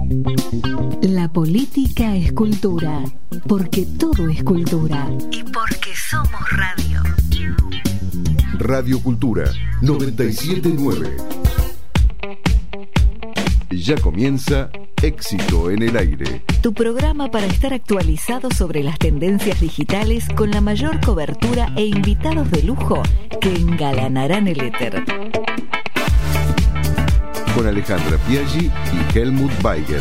La política es cultura, porque todo es cultura y porque somos radio. Radio Cultura 97.9. Ya comienza Éxito en el Aire. Tu programa para estar actualizado sobre las tendencias digitales con la mayor cobertura e invitados de lujo que engalanarán el éter. Con Alejandra Piaggi y Helmut Weigel.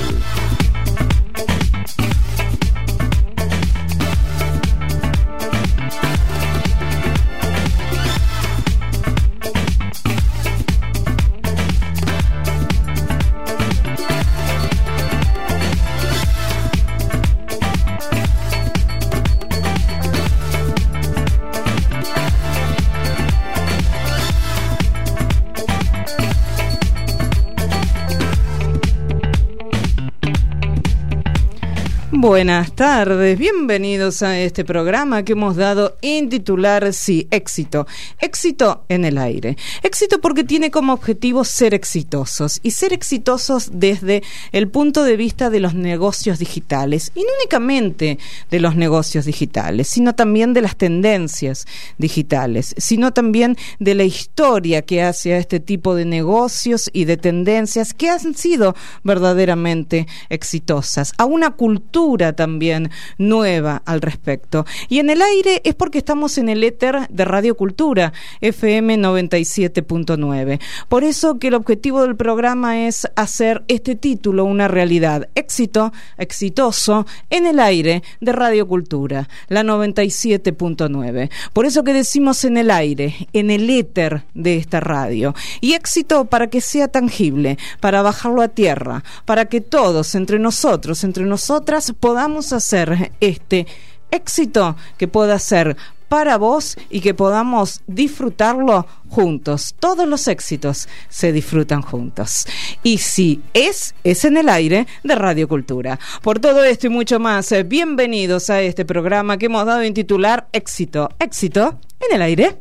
Buenas tardes, bienvenidos a este programa que hemos dado en titular, sí, éxito. Éxito en el aire. Éxito porque tiene como objetivo ser exitosos y ser exitosos desde el punto de vista de los negocios digitales. Y no únicamente de los negocios digitales, sino también de las tendencias digitales, sino también de la historia que hace a este tipo de negocios y de tendencias que han sido verdaderamente exitosas. A una cultura también nueva al respecto. Y en el aire es porque estamos en el éter de Radio Cultura, FM 97.9. Por eso que el objetivo del programa es hacer este título una realidad. Éxito, exitoso, en el aire de Radio Cultura, la 97.9. Por eso que decimos en el aire, en el éter de esta radio. Y éxito para que sea tangible, para bajarlo a tierra, para que todos, entre nosotros, entre nosotras, podamos hacer este éxito que pueda ser para vos y que podamos disfrutarlo juntos. Todos los éxitos se disfrutan juntos. Y si es en el aire de Radio Cultura. Por todo esto y mucho más, bienvenidos a este programa que hemos dado en titular Éxito. Éxito en el aire.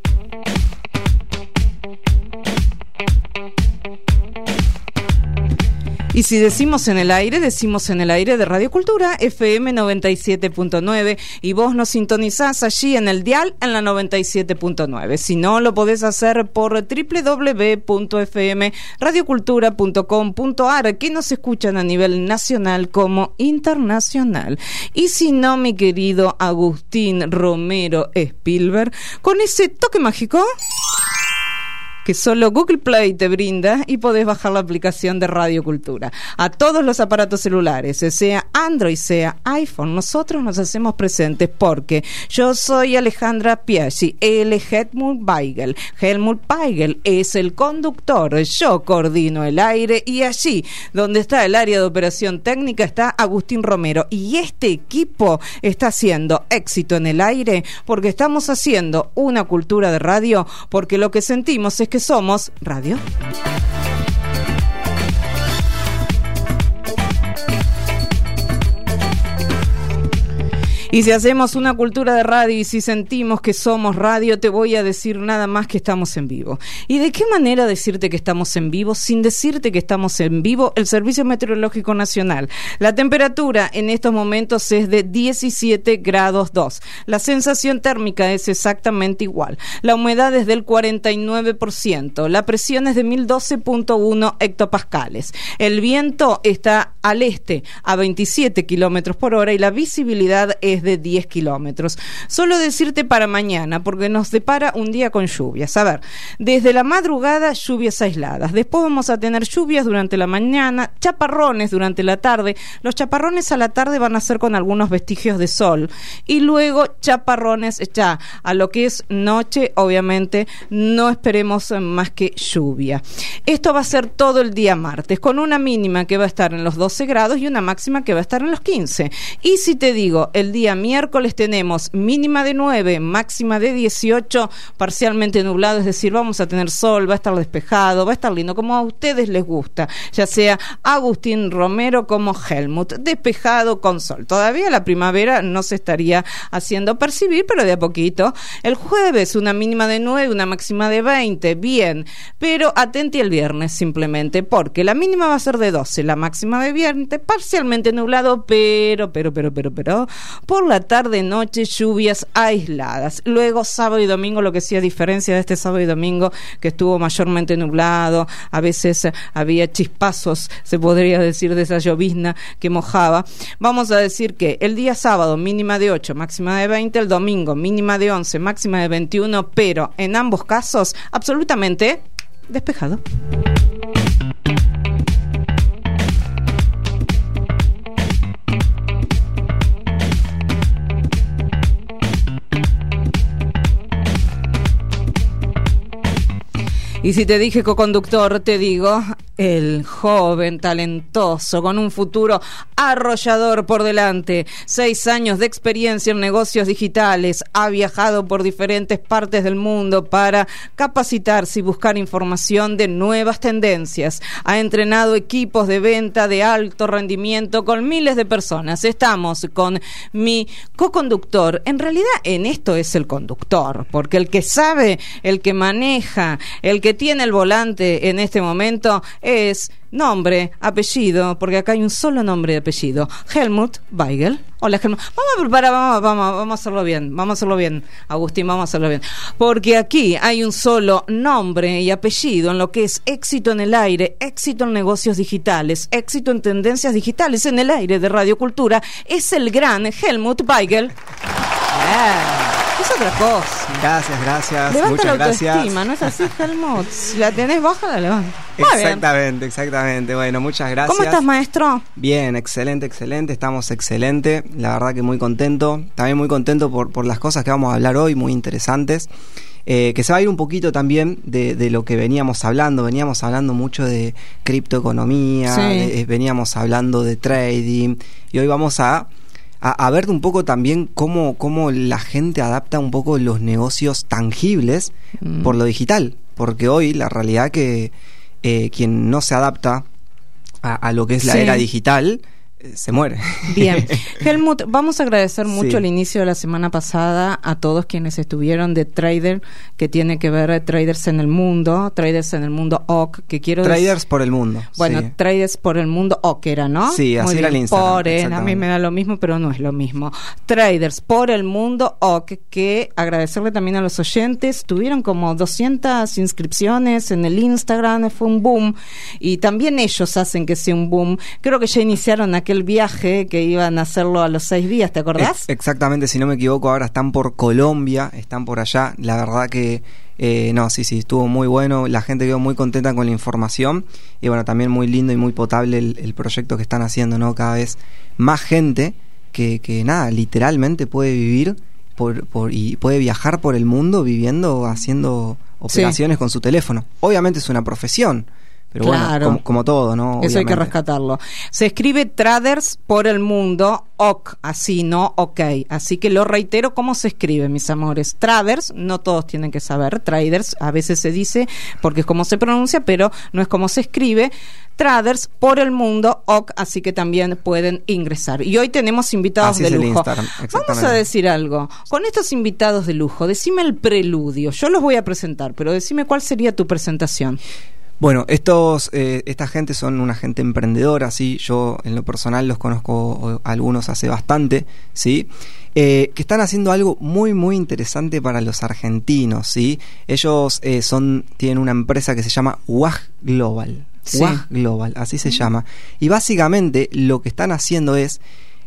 Y si decimos en el aire de Radio Cultura, FM 97.9, y vos nos sintonizás allí en el dial en la 97.9. Si no, lo podés hacer por www.fmradiocultura.com.ar, que nos escuchan a nivel nacional como internacional. Y si no, mi querido Agustín Romero Spielberg, con ese toque mágico que solo Google Play te brinda, y podés bajar la aplicación de Radio Cultura a todos los aparatos celulares, sea Android, sea iPhone. Nosotros nos hacemos presentes porque yo soy Alejandra Piaggi, él es Helmut Weigel. Helmut Weigel es el conductor, yo coordino el aire, y allí donde está el área de operación técnica está Agustín Romero, y este equipo está haciendo éxito en el aire porque estamos haciendo una cultura de radio, porque lo que sentimos es que somos radio. Y si hacemos una cultura de radio y si sentimos que somos radio, te voy a decir nada más que estamos en vivo. ¿Y de qué manera decirte que estamos en vivo sin decirte que estamos en vivo? El Servicio Meteorológico Nacional. La temperatura en estos momentos es de 17 grados 2. La sensación térmica es exactamente igual. La humedad es del 49%. La presión es de 1012.1 hectopascales. El viento está al este a 27 kilómetros por hora y la visibilidad es de 10 kilómetros. Solo decirte para mañana, porque nos depara un día con lluvias. A ver, desde la madrugada lluvias aisladas, después vamos a tener lluvias durante la mañana, chaparrones durante la tarde. Los chaparrones a la tarde van a ser con algunos vestigios de sol, y luego chaparrones ya a lo que es noche. Obviamente no esperemos más que lluvia. Esto va a ser todo el día martes, con una mínima que va a estar en los 12 grados y una máxima que va a estar en los 15. Y si te digo el día día miércoles tenemos mínima de 9, máxima de 18, parcialmente nublado, es decir, vamos a tener sol, va a estar despejado, va a estar lindo, como a ustedes les gusta, ya sea Agustín Romero como Helmut, despejado con sol. Todavía la primavera no se estaría haciendo percibir, pero de a poquito. El jueves una mínima de 9, una máxima de 20, bien, pero atenti el viernes simplemente, porque la mínima va a ser de 12, la máxima de viernes, parcialmente nublado, pero, por la tarde-noche lluvias aisladas. Luego sábado y domingo, lo que sí a diferencia de este sábado y domingo, que estuvo mayormente nublado, a veces había chispazos, se podría decir, de esa llovizna que mojaba. Vamos a decir que el día sábado mínima de 8, máxima de 20, el domingo mínima de 11, máxima de 21, pero en ambos casos absolutamente despejado. Y si te dije coconductor, te digo, el joven talentoso con un futuro arrollador por delante, 6 años de experiencia en negocios digitales, ha viajado por diferentes partes del mundo para capacitarse y buscar información de nuevas tendencias, ha entrenado equipos de venta de alto rendimiento con miles de personas. Estamos con mi coconductor, en realidad en esto es el conductor, porque el que sabe, el que maneja, el que tiene el volante en este momento es nombre, apellido, porque acá hay un solo nombre y apellido, Helmut Weigel. Hola, Helmut. Vamos a hacerlo bien, Agustín, vamos a hacerlo bien, porque aquí hay un solo nombre y apellido en lo que es éxito en el aire, éxito en negocios digitales, éxito en tendencias digitales en el aire de Radio Cultura. Es el gran Helmut Weigel. Es otra cosa. Gracias. Levanta muchas la gracias. autoestima, ¿no es así, Helmut? Si la tenés baja, la levanta. Exactamente. Bueno, muchas gracias. ¿Cómo estás, maestro? Bien, excelente. Estamos excelente. La verdad que muy contento. También muy contento por las cosas que vamos a hablar hoy, muy interesantes. Que se va a ir un poquito también de lo que veníamos hablando. Veníamos hablando mucho de criptoeconomía, sí. Veníamos hablando de trading. Y hoy vamos a ver un poco también cómo la gente adapta un poco los negocios tangibles por lo digital, porque hoy la realidad que quien no se adapta a lo que es la era digital se muere. Bien, Helmut, vamos a agradecer mucho el inicio de la semana pasada a todos quienes estuvieron de Trader, que tiene que ver Traders en el Mundo OC, que quiero Traders por el mundo. Bueno, sí. Traders por el Mundo OC era, ¿no? Sí, así era el Instagram. A mí me da lo mismo, pero no es lo mismo. Traders por el Mundo OC, que agradecerle también a los oyentes, tuvieron como 200 inscripciones en el Instagram, fue un boom, y también ellos hacen que sea un boom. Creo que ya iniciaron aquel viaje que iban a hacerlo a los 6 días, ¿te acordás? Exactamente, si no me equivoco, ahora están por Colombia, están por allá. La verdad que sí, estuvo muy bueno, la gente quedó muy contenta con la información y bueno, también muy lindo y muy potable el proyecto que están haciendo, ¿no? Cada vez más gente que nada, literalmente puede vivir y puede viajar por el mundo viviendo, haciendo operaciones con su teléfono. Obviamente es una profesión, pero claro, bueno, como todo, ¿no? Eso Obviamente. hay que rescatarlo. Se escribe Traders por el Mundo OC, así, no OK. Así que lo reitero, ¿cómo se escribe, mis amores? Traders, no todos tienen que saber. Traders, a veces se dice porque es como se pronuncia, pero no es como se escribe. Traders por el Mundo OC, así que también pueden ingresar. Y hoy tenemos invitados así de es lujo. El Instagram, vamos a decir algo. Con estos invitados de lujo, decime el preludio. Yo los voy a presentar, pero decime cuál sería tu presentación. Bueno, esta gente son una gente emprendedora, sí. Yo en lo personal los conozco algunos hace bastante, sí. Que están haciendo algo muy muy interesante para los argentinos, sí. Ellos tienen una empresa que se llama WAG Global, sí. WAG Global, así se llama. Y básicamente lo que están haciendo es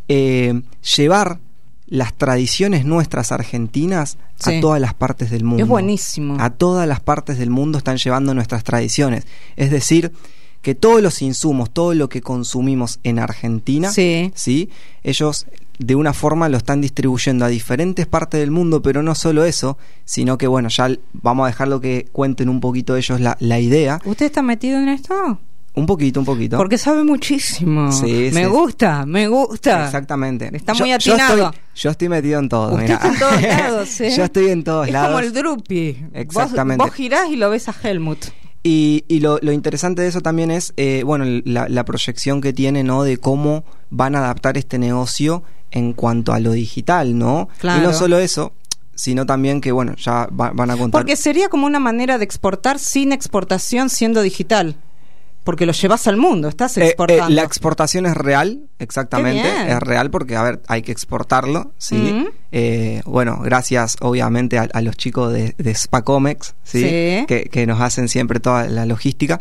llevar las tradiciones nuestras argentinas a todas las partes del mundo. Es buenísimo. A todas las partes del mundo están llevando nuestras tradiciones. Es decir, que todos los insumos, todo lo que consumimos en Argentina, ¿sí? Ellos de una forma lo están distribuyendo a diferentes partes del mundo, pero no solo eso, sino que bueno, ya vamos a dejarlo que cuenten un poquito ellos la idea. ¿Usted está metido en esto? Un poquito. Porque sabe muchísimo. Sí, me gusta. Exactamente. Está muy atinado. Yo estoy metido en todo. Usted está en todos lados, ¿eh? Yo estoy en todos lados. Es como el Drupi. Exactamente. Vos girás y lo ves a Helmut. Y lo interesante de eso también es, la proyección que tiene, ¿no? De cómo van a adaptar este negocio en cuanto a lo digital, ¿no? Claro. Y no solo eso, sino también que, ya van a contar... Porque sería como una manera de exportar sin exportación siendo digital. Porque lo llevas al mundo, estás exportando. La exportación es real, exactamente. Qué bien. Es real porque, hay que exportarlo, ¿sí? Gracias, obviamente, a los chicos de Spacomex, ¿sí? Sí. Que nos hacen siempre toda la logística.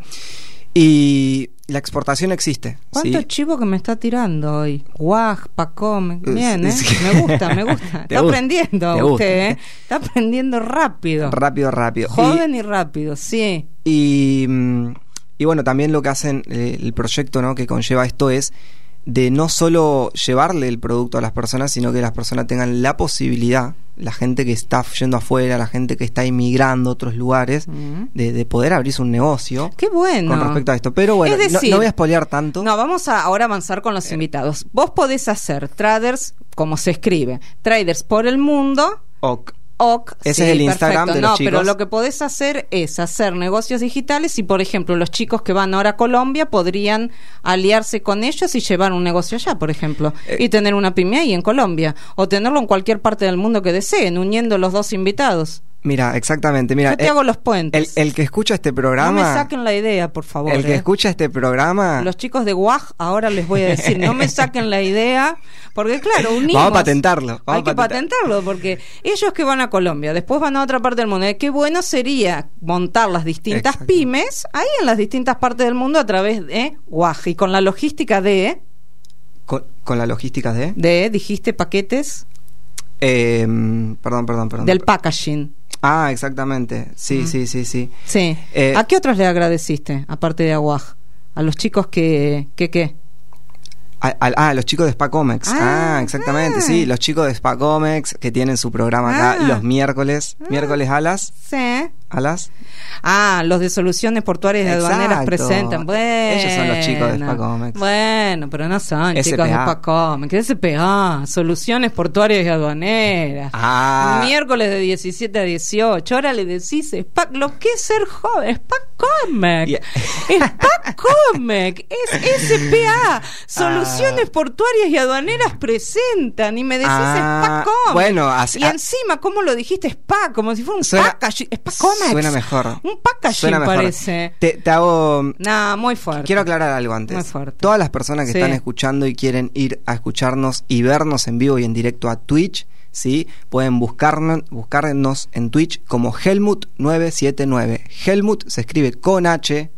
Y la exportación existe. ¿Cuánto ¿sí? chivo que me está tirando hoy? Guaj, Spacomex. Bien, ¿eh? Sí. Me gusta. Está aprendiendo usted, ¿eh? Está aprendiendo rápido. Rápido. Joven y rápido, sí. Y bueno, también lo que hacen, el proyecto, ¿no? Que conlleva esto es de no solo llevarle el producto a las personas, sino que las personas tengan la posibilidad, la gente que está yendo afuera, la gente que está emigrando a otros lugares, de poder abrirse un negocio. ¡Qué bueno! Con respecto a esto. Pero bueno, es decir, no voy a spoilear tanto. No, vamos a ahora avanzar con los invitados. Vos podés hacer traders, como se escribe, traders por el mundo. Ese es el Instagram de los chicos. Pero lo que podés hacer es hacer negocios digitales y, por ejemplo, los chicos que van ahora a Colombia podrían aliarse con ellos y llevar un negocio allá, por ejemplo, y tener una pyme ahí en Colombia, o tenerlo en cualquier parte del mundo que deseen, uniendo los dos invitados. Mira, exactamente. Mira, yo te hago los puentes. El que escucha este programa... No me saquen la idea, por favor. El que escucha este programa... Los chicos de Guaj, ahora les voy a decir, no me saquen la idea, porque claro, unimos... Vamos a patentarlo. Hay que patentarlo, porque ellos que van a Colombia, después van a otra parte del mundo. Qué bueno sería montar las distintas pymes ahí en las distintas partes del mundo a través de Guaj. Y con la logística de... ¿Con la logística de? Dijiste paquetes... Perdón. Del packaging. Ah, exactamente. Sí. Sí. ¿A qué otros le agradeciste, aparte de Aguaj? A los chicos ¿qué? A los chicos de Spacomex. Exactamente, sí. Los chicos de Spacomex que tienen su programa acá los miércoles. Miércoles a las... Sí. ¿A las? Los de Soluciones Portuarias y Aduaneras presentan. Bueno, ellos son los chicos de Spacomex. Bueno, pero no son SPA. chicos de Spacomex. SPA, Soluciones Portuarias y Aduaneras. Miércoles de 17 a 18. Ahora le decís lo que es ser joven. Spacomex. Spacomex. Es SPA. Soluciones Portuarias y Aduaneras presentan. Y me decís Spacomex. Bueno, así. Y encima, ¿cómo lo dijiste? Spa, como si fuera un packaging. Spacomex. Suena mejor. Un packaging parece. Te hago... muy fuerte. Quiero aclarar algo antes. Muy fuerte. Todas las personas que están escuchando y quieren ir a escucharnos y vernos en vivo y en directo a Twitch, ¿sí? Pueden buscarnos en Twitch como Helmut979. Helmut se escribe con H-E-L-M-U-T.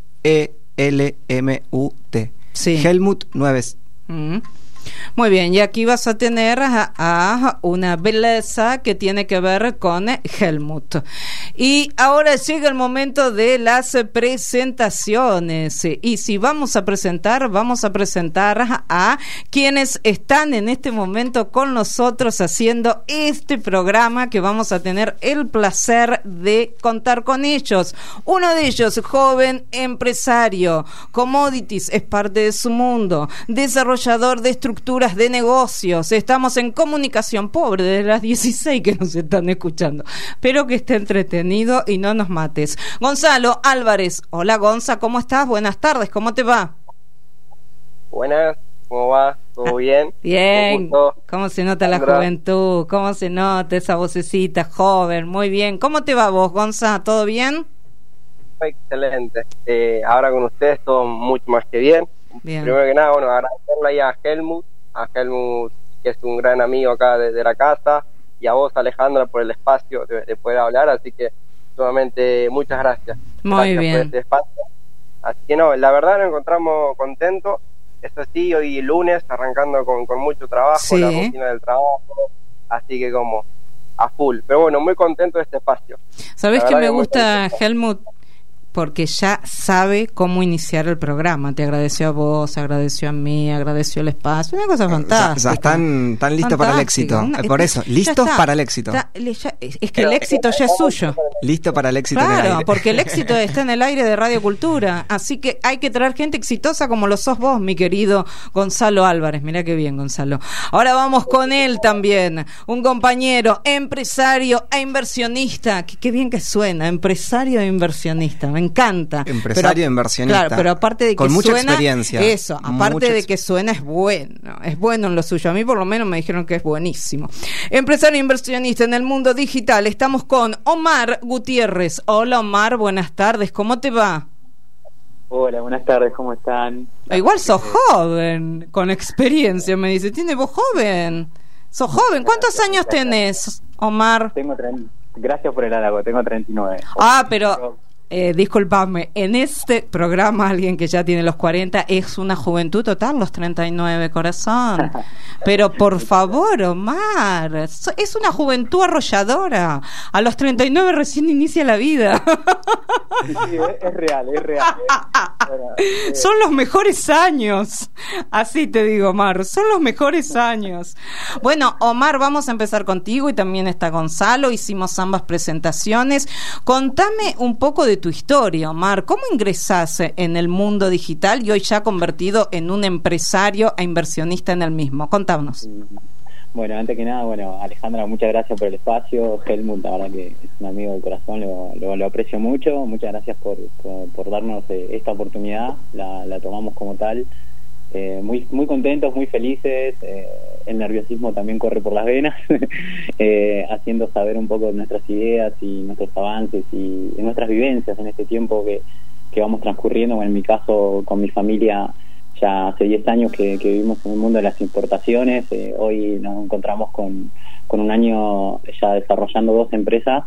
Sí. Helmut9. Muy bien, y aquí vas a tener a una belleza que tiene que ver con Helmut. Y ahora llega el momento de las presentaciones. Y si vamos a presentar a quienes están en este momento con nosotros haciendo este programa, que vamos a tener el placer de contar con ellos. Uno de ellos, joven empresario, commodities es parte de su mundo, desarrollador de estructuras de negocios. Estamos en comunicación, pobre de las 16 que nos están escuchando, pero que esté entretenido y no nos mates. Gonzalo Álvarez. Hola, Gonza, ¿cómo estás? Buenas tardes, ¿cómo te va? Buenas, ¿cómo va? ¿Todo bien? Bien. ¿Cómo se nota la juventud? ¿Cómo se nota esa vocecita joven? Muy bien. ¿Cómo te va vos, Gonza? ¿Todo bien? Excelente. Ahora con ustedes todo mucho más que bien. Primero que nada, agradecerle ahí a Helmut, que es un gran amigo acá de la casa, y a vos, Alejandra, por el espacio de poder hablar, así que sumamente muchas gracias. Muy bien. Por este espacio. Así que la verdad nos encontramos contentos. Eso sí, hoy lunes, arrancando con mucho trabajo, la rutina del trabajo, así que como a full. Pero bueno, muy contento de este espacio. ¿Sabés que me gusta, Helmut? porque ya sabe cómo iniciar el programa. Te agradeció a vos, agradeció a mí, agradeció el espacio. Una cosa fantástica. Ya están listos para el éxito. Por eso, listos para el éxito. Es que el éxito ya es suyo. Listo para el éxito en el aire. Claro, porque el éxito está en el aire de Radio Cultura. Así que hay que traer gente exitosa como lo sos vos, mi querido Gonzalo Álvarez. Mirá qué bien, Gonzalo. Ahora vamos con él también. Un compañero, empresario e inversionista. Qué bien que suena, empresario e inversionista. Me encanta. Empresario e inversionista. Claro, pero aparte de que con mucha suena, experiencia. Eso, aparte de que suena, es bueno en lo suyo. A mí por lo menos me dijeron que es buenísimo. Empresario e inversionista en el mundo digital. Estamos con Omar Gutiérrez. Hola Omar, buenas tardes, ¿cómo te va? Hola, buenas tardes, ¿cómo están? Igual sos joven, con experiencia, me dice. ¿Tiene voz joven? ¿Sos joven? ¿Cuántos años tenés, Omar? Gracias por el halago, tengo 39. Pero discúlpame, en este programa alguien que ya tiene los 40 es una juventud total, los 39, corazón. Pero por favor, Omar, es una juventud arrolladora. A los 39 recién inicia la vida. Sí, es real. Son los mejores años. Así te digo, Omar, son los mejores años. Bueno, Omar, vamos a empezar contigo y también está Gonzalo. Hicimos ambas presentaciones. Contame un poco de tu historia, Omar. ¿Cómo ingresaste en el mundo digital y hoy ya convertido en un empresario e inversionista en el mismo? Contanos. Bueno, antes que nada, Alejandra, muchas gracias por el espacio. Helmut, la verdad que es un amigo del corazón, lo aprecio mucho. Muchas gracias por darnos esta oportunidad. La tomamos como tal. Muy contentos, muy felices. El nerviosismo también corre por las venas, haciendo saber un poco de nuestras ideas y nuestros avances y nuestras vivencias en este tiempo que vamos transcurriendo. Bueno, en mi caso, con mi familia, ya hace 10 años que vivimos en el mundo de las importaciones. Hoy nos encontramos con un año ya desarrollando 2 empresas.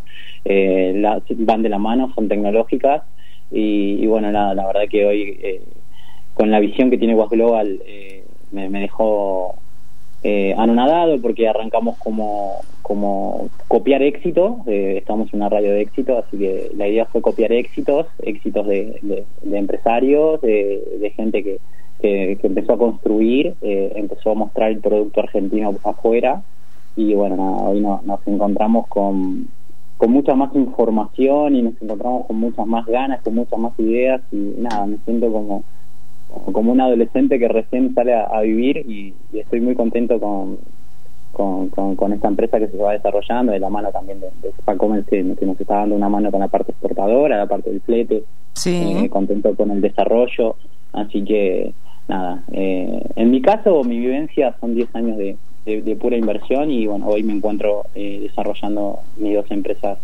Van de la mano, son tecnológicas y bueno, nada, la verdad que hoy con la visión que tiene Was Global me dejó anonadado, porque arrancamos como copiar éxito. Estamos en una radio de éxito, así que la idea fue copiar éxitos de empresarios, de gente que empezó a construir, empezó a mostrar el producto argentino afuera. Y bueno, nada, hoy nos encontramos con mucha más información y nos encontramos con muchas más ganas, con muchas más ideas, y nada, me siento como un adolescente que recién sale a vivir y estoy muy contento con esta empresa que se va desarrollando, de la mano también de Spacomer, que nos está dando una mano con la parte exportadora, la parte del flete. Sí. Contento con el desarrollo, así que nada, en mi caso, mi vivencia son 10 años de pura inversión, y bueno, hoy me encuentro desarrollando mis 2 empresas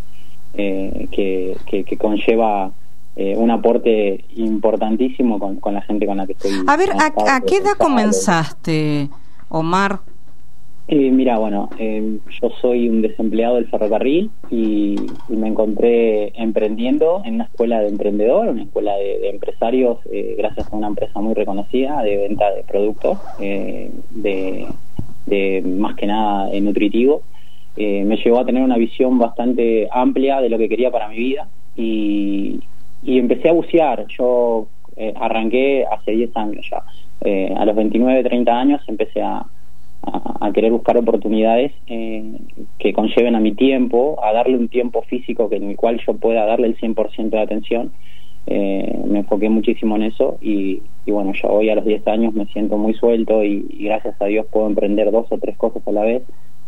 que conlleva un aporte importantísimo con la gente con la que estoy. A ver, ¿a qué edad comenzaste, Omar? Mira, yo soy un desempleado del ferrocarril y me encontré emprendiendo en una escuela de emprendedor, una escuela de empresarios, gracias a una empresa muy reconocida de venta de productos, de más que nada nutritivo. Me llevó a tener una visión bastante amplia de lo que quería para mi vida y empecé a bucear. Yo arranqué hace 10 años ya. A los 29, 30 años empecé a querer buscar oportunidades que conlleven a mi tiempo, a darle un tiempo físico en el cual yo pueda darle el 100% de atención. Me enfoqué muchísimo en eso y bueno, yo hoy a los 10 años me siento muy suelto y gracias a Dios puedo emprender 2 o 3 cosas a la vez,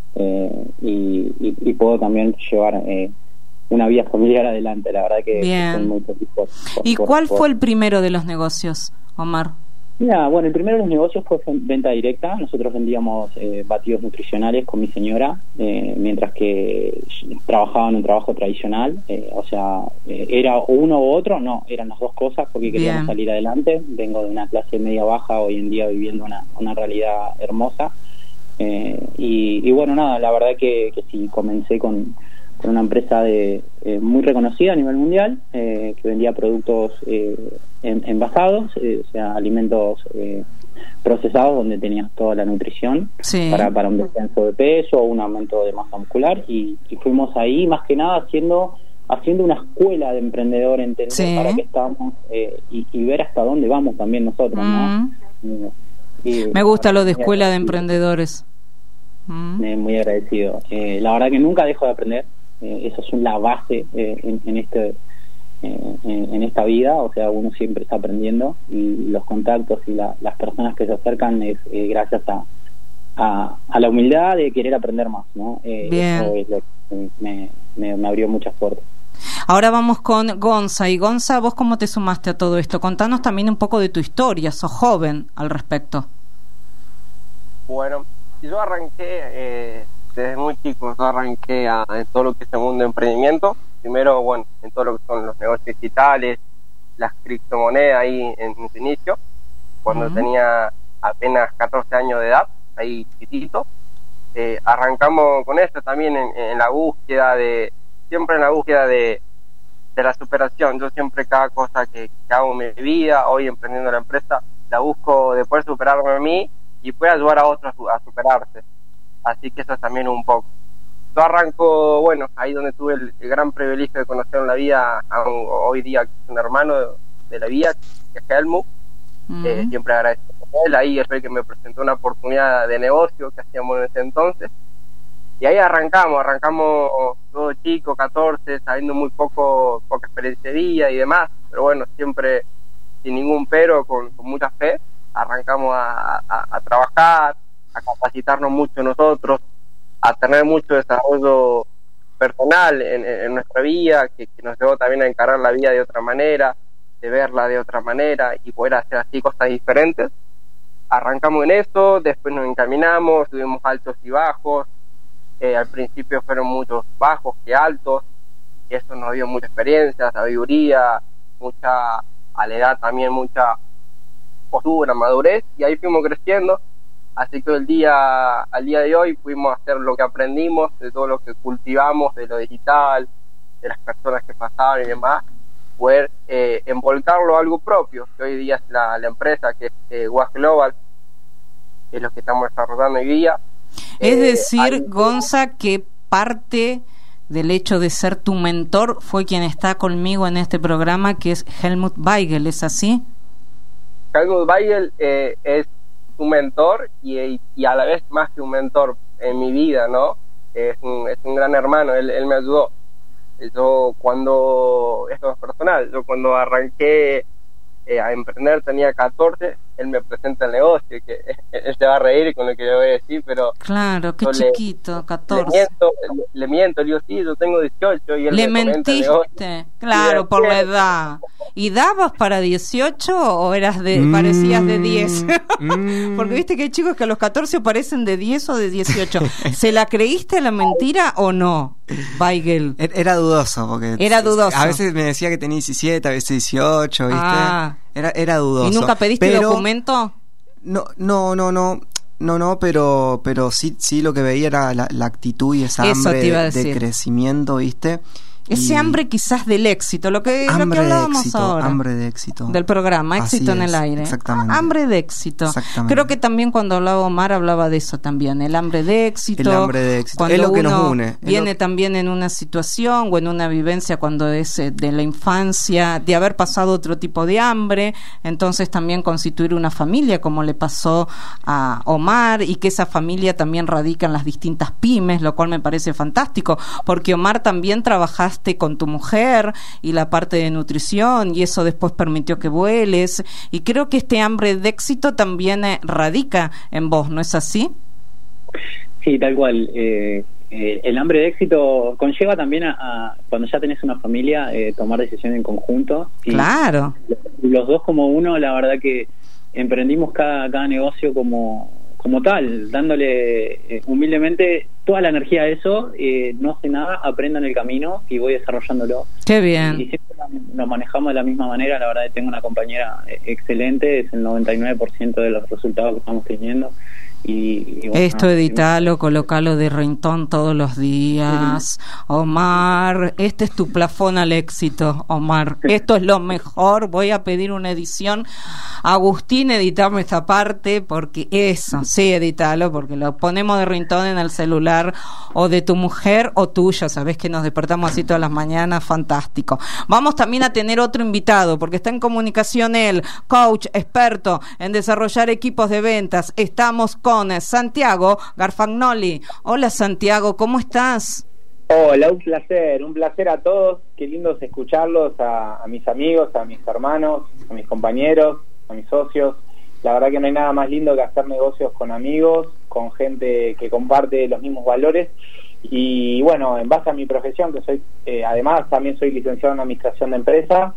y puedo también llevar una vida familiar adelante. La verdad que estoy muy feliz. ¿Y cuál fue el primero de los negocios, Omar? Mira, el primero de los negocios fue venta directa. Nosotros vendíamos batidos nutricionales con mi señora, mientras que trabajaba en un trabajo tradicional. Era uno u otro, no, eran las 2 cosas, porque queríamos salir adelante. Vengo de una clase media baja, hoy en día viviendo una realidad hermosa. Y bueno, nada, la verdad que sí, comencé con una empresa muy reconocida a nivel mundial, que vendía productos envasados, alimentos procesados, donde tenías toda la nutrición para un descenso de peso o un aumento de masa muscular, y fuimos ahí más que nada haciendo haciendo una escuela de emprendedor, entender para qué estamos y ver hasta dónde vamos también nosotros, ¿no? Me gusta lo de escuela de emprendedores. Muy agradecido. La verdad que nunca dejo de aprender. Eso es la base en esta vida. O sea, uno siempre está aprendiendo y los contactos y las personas que se acercan es gracias a la humildad de querer aprender más, ¿no? Eso es lo que me abrió muchas puertas. Ahora vamos con Gonza. Y Gonza, ¿vos cómo te sumaste a todo esto? Contanos también un poco de tu historia. Sos joven al respecto. Bueno, yo arranqué desde muy chico. Yo arranqué en todo lo que es el mundo de emprendimiento. Primero, bueno, en todo lo que son los negocios digitales, las criptomonedas ahí en su inicio, cuando tenía apenas 14 años de edad, ahí chiquitito. Arrancamos con esto también en la búsqueda siempre en la búsqueda de la superación. Yo siempre cada cosa que hago en mi vida, hoy emprendiendo la empresa, la busco de poder superarme a mí y poder ayudar a otros a superarse. Así que eso es también un poco. Yo arranco, bueno, ahí donde tuve el gran privilegio de conocer en la vida hoy día un hermano de la vida, que es Helmut. Siempre agradezco a él. Ahí fue el que me presentó una oportunidad de negocio que hacíamos en ese entonces. Y ahí arrancamos todo chico, 14, sabiendo muy poca experiencia de vida y demás, pero bueno, siempre sin ningún pero, con mucha fe, arrancamos a trabajar, a capacitarnos mucho nosotros, a tener mucho desarrollo personal en nuestra vida, que nos llevó también a encarar la vida de otra manera, de verla de otra manera y poder hacer así cosas diferentes. Arrancamos en eso, después nos encaminamos, tuvimos altos y bajos. Al principio fueron muchos bajos que altos, y eso nos dio mucha experiencia, sabiduría, a la edad también mucha postura, madurez, y ahí fuimos creciendo. Así que al día de hoy pudimos hacer lo que aprendimos, de todo lo que cultivamos, de lo digital, de las personas que pasaban y demás, poder envolcarlo a algo propio, que hoy día es la empresa que es WAS Global, que es lo que estamos desarrollando hoy día. Es decir, Gonza, que parte del hecho de ser tu mentor fue quien está conmigo en este programa, que es Helmut Weigel, ¿es así? Helmut Weigel es un mentor y a la vez más que un mentor en mi vida, ¿no? Es un gran hermano, él me ayudó. Esto es personal, yo cuando arranqué a emprender tenía 14, él me presenta el negocio, que él se va a reír con lo que le voy a decir, pero... Claro, qué chiquito, 14. Le miento, le digo, sí, yo tengo 18 y él le me mentiste, claro, por la edad. ¿Y dabas para 18 o parecías de 10? Porque viste que hay chicos que a los 14 parecen de 10 o de 18. ¿Se la creíste la mentira o no, Weigel? Era dudoso, porque... Era dudoso. A veces me decía que tenía 17, a veces 18, ¿viste? Era dudoso. ¿Y nunca pediste documento? No, pero sí lo que veía era la actitud y esa hambre de crecimiento, ¿viste? Ese hambre quizás del éxito, lo que hablábamos ahora. Hambre de éxito. Del programa, Éxito en el Aire. Exactamente. Hambre de éxito. Exactamente. Creo que también cuando hablaba Omar hablaba de eso también, el hambre de éxito. El hambre de éxito. Cuando es lo que uno nos une. Viene también en una situación o en una vivencia cuando es de la infancia, de haber pasado otro tipo de hambre, entonces también constituir una familia como le pasó a Omar y que esa familia también radica en las distintas pymes, lo cual me parece fantástico, porque Omar también trabajaste con tu mujer y la parte de nutrición y eso después permitió que vueles y creo que este hambre de éxito también radica en vos, ¿no es así? Sí, tal cual. El hambre de éxito conlleva también a cuando ya tenés una familia, tomar decisiones en conjunto. Y claro. Los dos como uno, la verdad que emprendimos cada negocio como tal, dándole humildemente toda la energía a eso, no sé nada, aprendo en el camino y voy desarrollándolo. Qué bien. Y siempre nos manejamos de la misma manera, la verdad que tengo una compañera excelente, es el 99% de los resultados que estamos teniendo bueno, esto editalo, colocalo de ringtone todos los días. Omar, este es tu plafón al éxito, Omar. Esto es lo mejor. Voy a pedir una edición. Agustín, editame esta parte, porque eso, sí, editalo, porque lo ponemos de ringtone en el celular o de tu mujer o tuyo. Sabés que nos despertamos así todas las mañanas, fantástico. Vamos también a tener otro invitado, porque está en comunicación él, coach, experto en desarrollar equipos de ventas. Estamos con Santiago Garfagnoli. Hola Santiago, ¿cómo estás? Hola, un placer a todos. Qué lindo es escucharlos, a mis amigos, a mis hermanos, a mis compañeros, a mis socios. La verdad que no hay nada más lindo que hacer negocios con amigos, con gente que comparte los mismos valores. Y bueno, en base a mi profesión, que soy, además también soy licenciado en administración de empresa.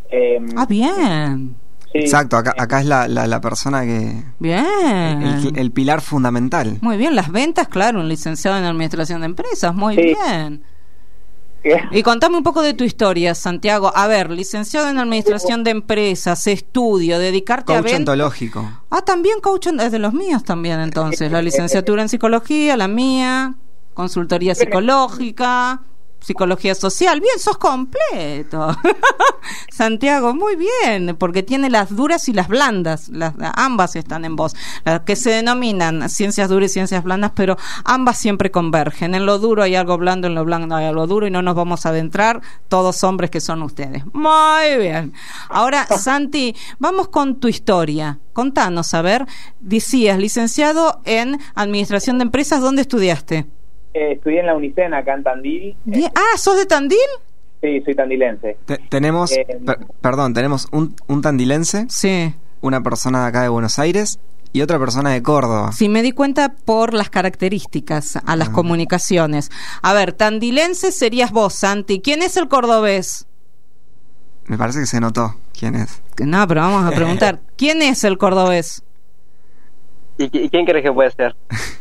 Bien. Sí, exacto, acá es la persona que... Bien. El pilar fundamental. Muy bien, las ventas, claro, un licenciado en administración de empresas, muy bien. Y contame un poco de tu historia, Santiago. A ver, licenciado en administración de empresas, estudio, dedicarte a ventas. Coach ontológico. También coach, es de los míos también, entonces. La licenciatura en psicología, la mía, consultoría psicológica, psicología social. Bien, sos completo. Santiago, muy bien, porque tiene las duras y las blandas, ambas están en vos, las que se denominan ciencias duras y ciencias blandas, pero ambas siempre convergen. En lo duro hay algo blando, en lo blando hay algo duro, y no nos vamos a adentrar, todos hombres que son ustedes. Muy bien. Ahora, Santi, vamos con tu historia. Contanos, a ver, decías, licenciado en administración de empresas, ¿dónde estudiaste? Estudié en la Unicen, acá en Tandil. ¿Sos de Tandil? Sí, soy tandilense. Tenemos tenemos un tandilense, sí, una persona de acá de Buenos Aires y otra persona de Córdoba. Sí, me di cuenta por las características a las comunicaciones. A ver, tandilense serías vos, Santi. ¿Quién es el cordobés? Me parece que se notó quién es. No, pero vamos a preguntar. ¿Quién es el cordobés? ¿Y quién crees que puede ser?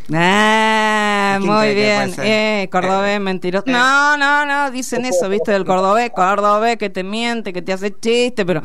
Muy bien. Cordobés mentiroso. No, dicen eso, ¿viste? Del cordobés que te miente, que te hace chiste, pero...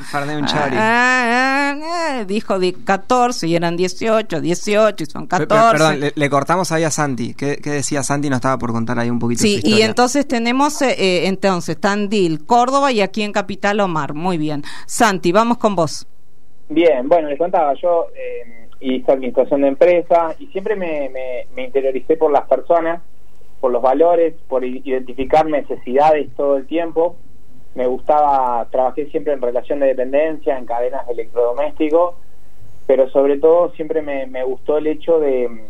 dijo 14 y eran 18 y son 14. Perdón, le cortamos ahí a Santi. ¿Qué decía Santi? Nos estaba por contar ahí un poquito su historia. Y entonces tenemos, Tandil, Córdoba y aquí en Capital Omar. Muy bien. Santi, vamos con vos. Bien, bueno, les contaba, yo... hice administración de empresa y siempre me interioricé por las personas, por los valores, por identificar necesidades todo el tiempo. Me gustaba, trabajé siempre en relación de dependencia, en cadenas de electrodomésticos, pero sobre todo siempre me gustó el hecho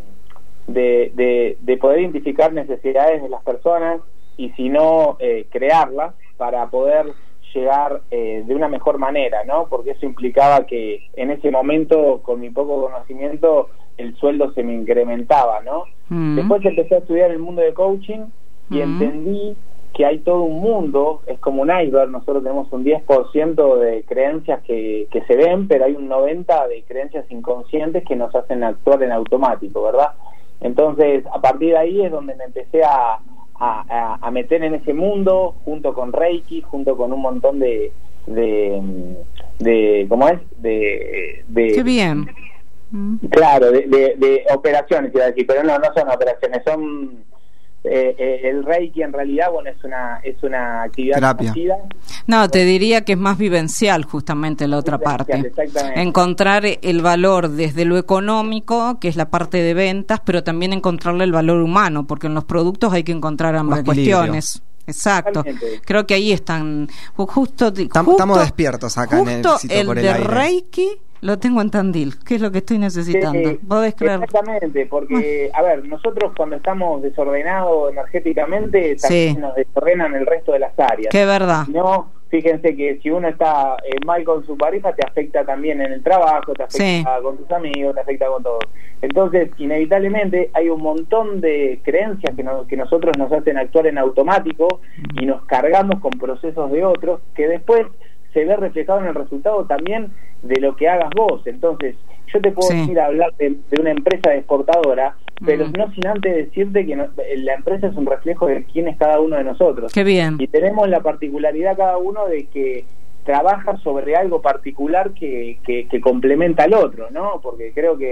de poder identificar necesidades de las personas y si no, crearlas para poder llegar de una mejor manera, ¿no? Porque eso implicaba que en ese momento, con mi poco conocimiento, el sueldo se me incrementaba, ¿no? Después empecé a estudiar el mundo de coaching y entendí que hay todo un mundo, es como un iceberg. Nosotros tenemos un 10% de creencias que se ven, pero hay un 90% de creencias inconscientes que nos hacen actuar en automático, ¿verdad? Entonces, a partir de ahí es donde me empecé a meter en ese mundo, junto con Reiki, junto con un montón de ¿cómo es? Qué bien. Claro, de operaciones, iba a decir, pero no son operaciones, son el Reiki en realidad, bueno, es una actividad conocida. No, te diría que es más vivencial justamente la otra parte. Encontrar el valor desde lo económico, que es la parte de ventas, pero también encontrarle el valor humano, porque en los productos hay que encontrar ambas cuestiones. Exacto. Totalmente. Creo que ahí están justo estamos despiertos acá en el sitio por el aire. Reiki lo tengo en Tandil, que es lo que estoy necesitando. ¿Podés creer? Exactamente, porque, a ver, nosotros cuando estamos desordenados energéticamente, también nos desordenan el resto de las áreas. Qué verdad. No, fíjense que si uno está mal con su pareja, te afecta también en el trabajo, te afecta con tus amigos, te afecta con todo. Entonces, inevitablemente, hay un montón de creencias que nosotros nos hacen actuar en automático y nos cargamos con procesos de otros que después se ve reflejado en el resultado también de lo que hagas vos. Entonces, yo te puedo decir, hablar de una empresa exportadora, pero no sin antes decirte que la empresa es un reflejo de quién es cada uno de nosotros. Qué bien. Y tenemos la particularidad cada uno de que trabaja sobre algo particular que complementa al otro, ¿no? Porque creo que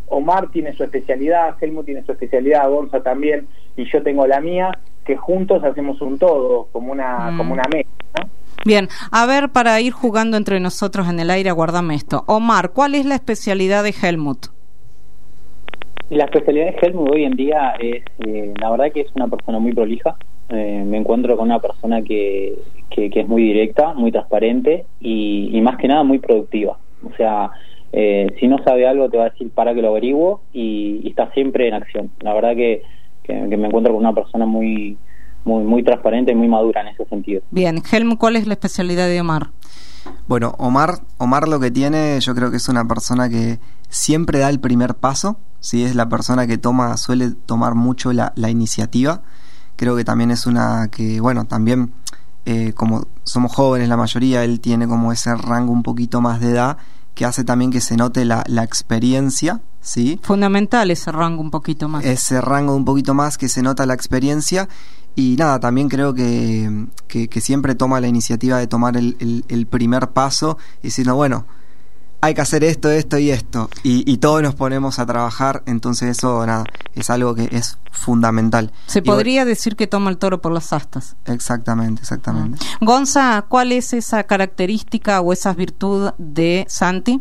Omar tiene su especialidad, Helmut tiene su especialidad, Gonza también, y yo tengo la mía, que juntos hacemos un todo, como una mesa, ¿no? Bien, a ver, para ir jugando entre nosotros en el aire, aguardame esto. Omar, ¿cuál es la especialidad de Helmut? La especialidad de Helmut hoy en día es, la verdad que es una persona muy prolija. Me encuentro con una persona que es muy directa, muy transparente y más que nada muy productiva. O sea, si no sabe algo te va a decir para que lo averiguo y está siempre en acción. La verdad que me encuentro con una persona muy transparente y muy madura en ese sentido. Bien, Helmut, ¿cuál es la especialidad de Omar? Bueno, Omar lo que tiene, yo creo que es una persona que siempre da el primer paso, ¿sí? Es la persona que suele tomar mucho la iniciativa. Creo que también es una que, bueno, también como somos jóvenes la mayoría, él tiene como ese rango un poquito más de edad que hace también que se note la experiencia, ¿sí? Fundamental ese rango un poquito más. Ese rango un poquito más que se nota la experiencia. Y nada, también creo que siempre toma la iniciativa de tomar el primer paso y diciendo, bueno, hay que hacer esto y esto, y todos nos ponemos a trabajar. Entonces eso, nada, es algo que es fundamental. Se podría decir que toma el toro por las astas. Exactamente. Gonza, ¿cuál es esa característica o esa virtud de Santi?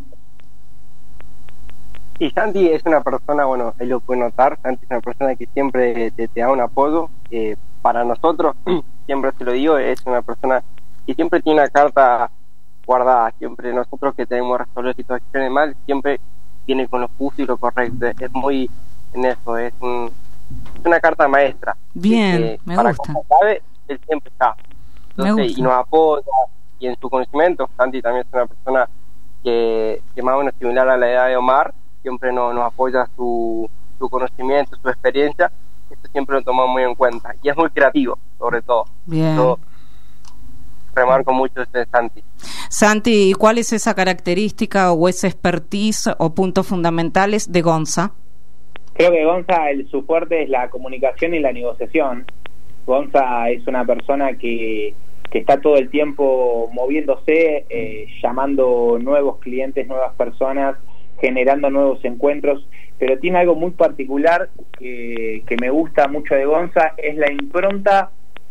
Y Santi es una persona, bueno, él lo puede notar, Santi es una persona que siempre te da un apoyo. Para nosotros, siempre se lo digo, es una persona que siempre tiene una carta guardada. Siempre nosotros que tenemos que resolver situaciones mal, siempre viene con lo justo y lo correcto. Es muy en eso, es una carta maestra. Bien, me para gusta. Como sabe, él siempre está. Entonces, y nos apoya, y en su conocimiento, Santi también es una persona que más o menos similar a la edad de Omar, siempre nos apoya su conocimiento, su experiencia. Esto siempre lo tomamos muy en cuenta y es muy creativo, sobre todo. Bien. Yo remarco mucho de Santi. Santi, ¿y cuál es esa característica o ese expertise o puntos fundamentales de Gonza? Creo que Gonza, su fuerte es la comunicación y la negociación. Gonza es una persona que está todo el tiempo moviéndose, llamando nuevos clientes, nuevas personas, generando nuevos encuentros, pero tiene algo muy particular que me gusta mucho de Gonza, es la impronta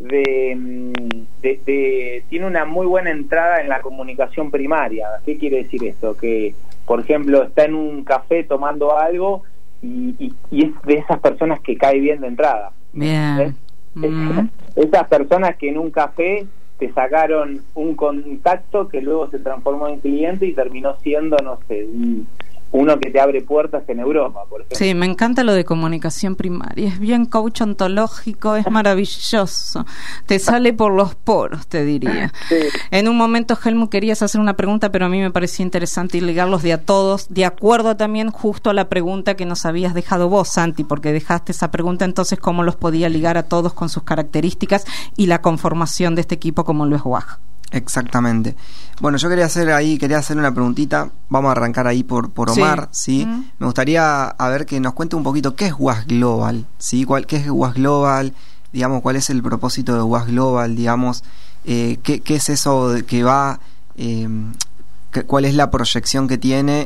tiene una muy buena entrada en la comunicación primaria. ¿Qué quiere decir esto? Que, por ejemplo, está en un café tomando algo y es de esas personas que cae bien de entrada. Bien. Esas personas que en un café te sacaron un contacto que luego se transformó en cliente y terminó siendo, no sé, uno que te abre puertas en Europa, por ejemplo. Sí, me encanta lo de comunicación primaria. Es bien coach ontológico, es maravilloso. Te sale por los poros, te diría. Sí. En un momento, Helmut, querías hacer una pregunta, pero a mí me parecía interesante ligarlos de a todos, de acuerdo también justo a la pregunta que nos habías dejado vos, Santi, porque dejaste esa pregunta, entonces, ¿cómo los podía ligar a todos con sus características y la conformación de este equipo como lo es WAG? Exactamente. Bueno, yo quería hacer una preguntita. Vamos a arrancar ahí por Omar, ¿sí? Me gustaría ver que nos cuente un poquito qué es WAG Global, ¿sí? ¿Qué es WAG Global? Digamos, ¿cuál es el propósito de WAG Global? Digamos, ¿qué es eso de que va? ¿Cuál es la proyección que tiene?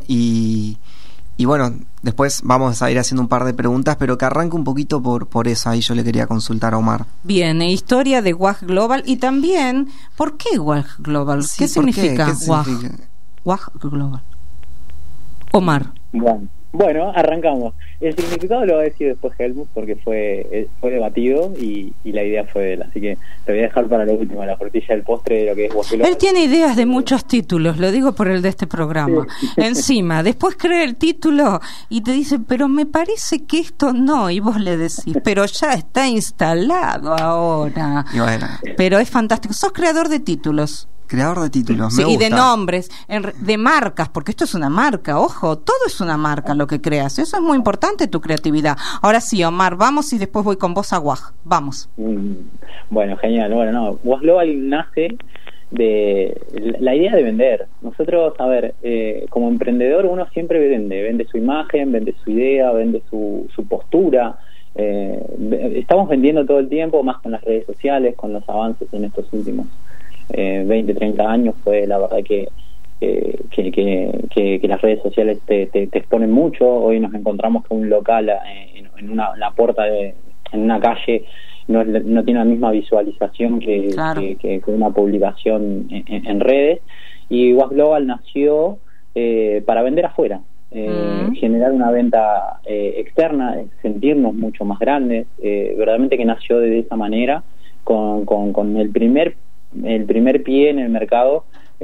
Y bueno, después vamos a ir haciendo un par de preguntas, pero que arranque un poquito por eso. Ahí yo le quería consultar a Omar. Bien, historia de WAG Global y también, ¿por qué WAG Global? Sí, ¿Qué significa WAG? WAG Global. Omar. Bueno, arrancamos. El significado lo va a decir después Helmut, porque fue debatido y la idea fue de él. Así que te voy a dejar para lo último, la frutilla del postre de lo que es WAG Global. Él tiene ideas de muchos títulos, lo digo por el de este programa. Sí. Encima, después crea el título y te dice, pero me parece que esto no. Y vos le decís, pero ya está instalado ahora. Y bueno. Pero es fantástico. Sos creador de títulos. Creador de títulos, sí, me gusta. Y de nombres, de marcas, porque esto es una marca, ojo, todo es una marca lo que creas, eso es muy importante, tu creatividad. Ahora sí, Omar, vamos y después voy con vos a WAG, vamos. Bueno, genial, WAG Global nace de la idea de vender. Nosotros, a ver, como emprendedor uno siempre vende su imagen, vende su idea, vende su postura. Estamos vendiendo todo el tiempo, más con las redes sociales, con los avances en estos últimos 20, 30 años, fue la verdad que que las redes sociales te exponen mucho. Hoy nos encontramos con un local en una puerta en una calle no tiene la misma visualización que una publicación en redes, y Was Global nació para vender afuera, generar una venta externa, sentirnos mucho más grandes. Verdaderamente que nació de esa manera, con el primer pie en el mercado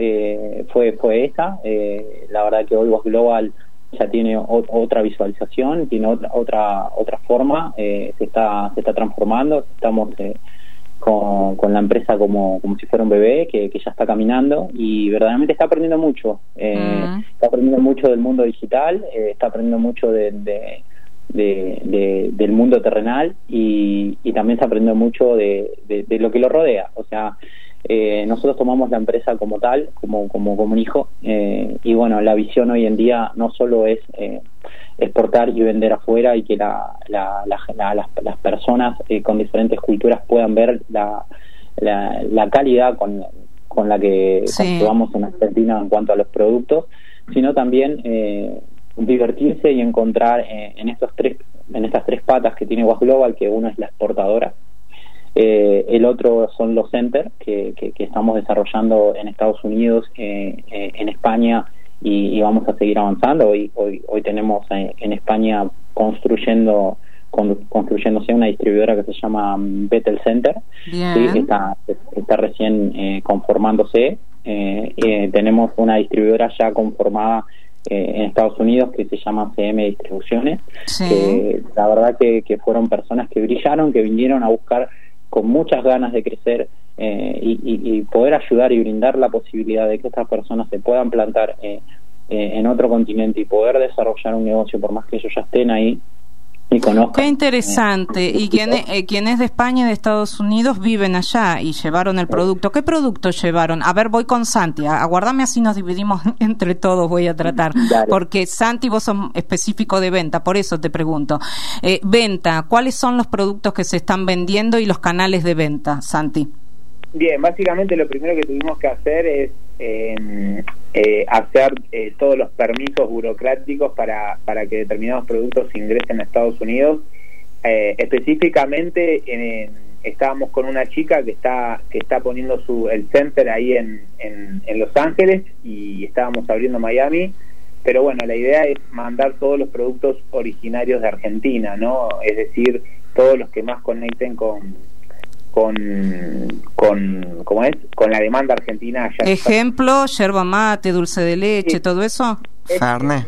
fue esa. La verdad que hoy Was Global ya tiene otra visualización, tiene otra forma, se está transformando. Estamos con la empresa como si fuera un bebé que ya está caminando, y verdaderamente está aprendiendo mucho. Está aprendiendo mucho del mundo digital, está aprendiendo mucho del mundo terrenal, y también está aprendiendo mucho de lo que lo rodea. O sea, nosotros tomamos la empresa como tal, como un hijo, y bueno, la visión hoy en día no solo es exportar y vender afuera, y que las personas con diferentes culturas puedan ver la calidad con la que vamos en Argentina en cuanto a los productos, sino también divertirse y encontrar en estas tres patas que tiene Was Global, que uno es la exportadora, el otro son los centers que estamos desarrollando en Estados Unidos, en España, y vamos a seguir avanzando. Hoy tenemos en España construyéndose una distribuidora que se llama Bethel Center, ¿sí? Está recién conformándose. Tenemos una distribuidora ya conformada en Estados Unidos que se llama CM Distribuciones, que la verdad que fueron personas que brillaron, que vinieron a buscar con muchas ganas de crecer, y poder ayudar y brindar la posibilidad de que estas personas se puedan plantar en otro continente y poder desarrollar un negocio, por más que ellos ya estén ahí y conozcan. Qué interesante. Y quienes de España y de Estados Unidos viven allá y llevaron el producto. ¿Qué producto llevaron? A ver, voy con Santi. Aguárdame, así nos dividimos entre todos, voy a tratar. Dale. Porque Santi, vos sos específico de venta, por eso te pregunto. Venta, ¿cuáles son los productos que se están vendiendo y los canales de venta, Santi? Bien, básicamente lo primero que tuvimos que hacer es hacer todos los permisos burocráticos para que determinados productos ingresen a Estados Unidos. Específicamente estábamos con una chica que está poniendo el center ahí en Los Ángeles, y estábamos abriendo Miami, pero bueno, la idea es mandar todos los productos originarios de Argentina, ¿no? Es decir, todos los que más conecten con la demanda argentina allá. Ejemplo, yerba mate, dulce de leche, todo eso. Farne.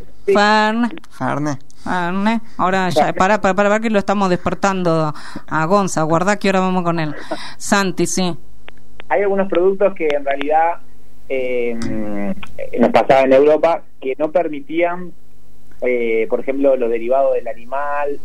Ahora ya, para ver que lo estamos despertando a Gonza. Guardá que ahora vamos con él. Santi, sí. Hay algunos productos que en realidad nos pasaba en Europa, que no permitían, por ejemplo, los derivados del animal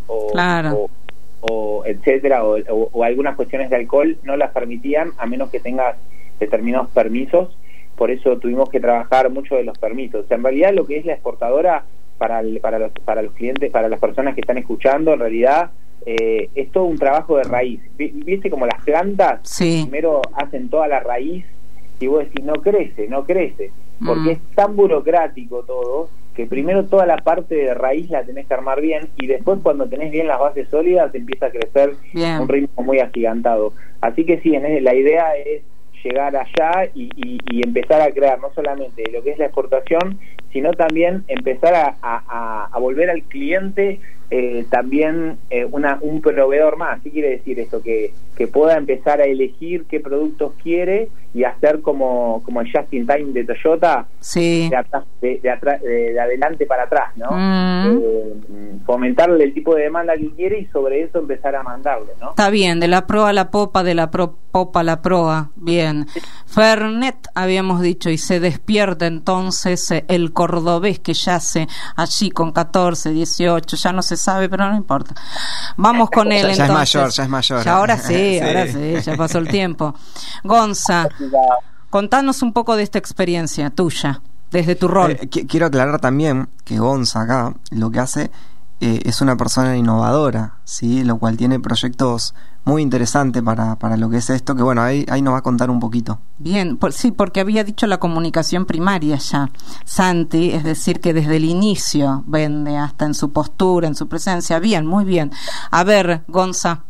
o etcétera, o algunas cuestiones de alcohol no las permitían, a menos que tengas determinados permisos. Por eso tuvimos que trabajar mucho de los permisos. En realidad, lo que es la exportadora para los clientes, para las personas que están escuchando, en realidad es todo un trabajo de raíz. ¿Viste como las plantas? Sí. Primero hacen toda la raíz, y vos decís, no crece, porque es tan burocrático todo, que primero toda la parte de raíz la tenés que armar bien, y después, cuando tenés bien las bases sólidas, empieza a crecer a un ritmo muy agigantado. Así que sí, la idea es llegar allá y empezar a crear no solamente lo que es la exportación, sino también empezar a volver al cliente también un proveedor más. ¿Qué quiere decir esto? Que pueda empezar a elegir qué productos quiere, y hacer como el just in time de Toyota, sí, de adelante para atrás, ¿no? Fomentarle el tipo de demanda que quiere, y sobre eso empezar a mandarle, ¿no? Está bien, de la proa a la popa, de la popa a la proa, bien. Sí. Fernet, habíamos dicho, y se despierta entonces el cordobés que yace allí con 14, 18, ya no se sabe, pero no importa. Vamos con él, ya entonces. es mayor. Ya, ahora sí, ya pasó el tiempo. Gonza, contanos un poco de esta experiencia tuya, desde tu rol. Quiero aclarar también que Gonza acá lo que hace es una persona innovadora, ¿sí? Lo cual tiene proyectos muy interesantes para lo que es esto, que bueno, ahí nos va a contar un poquito. Bien, sí, porque había dicho la comunicación primaria ya, Santi, es decir, que desde el inicio vende hasta en su postura, en su presencia. Bien, muy bien. A ver, Gonza,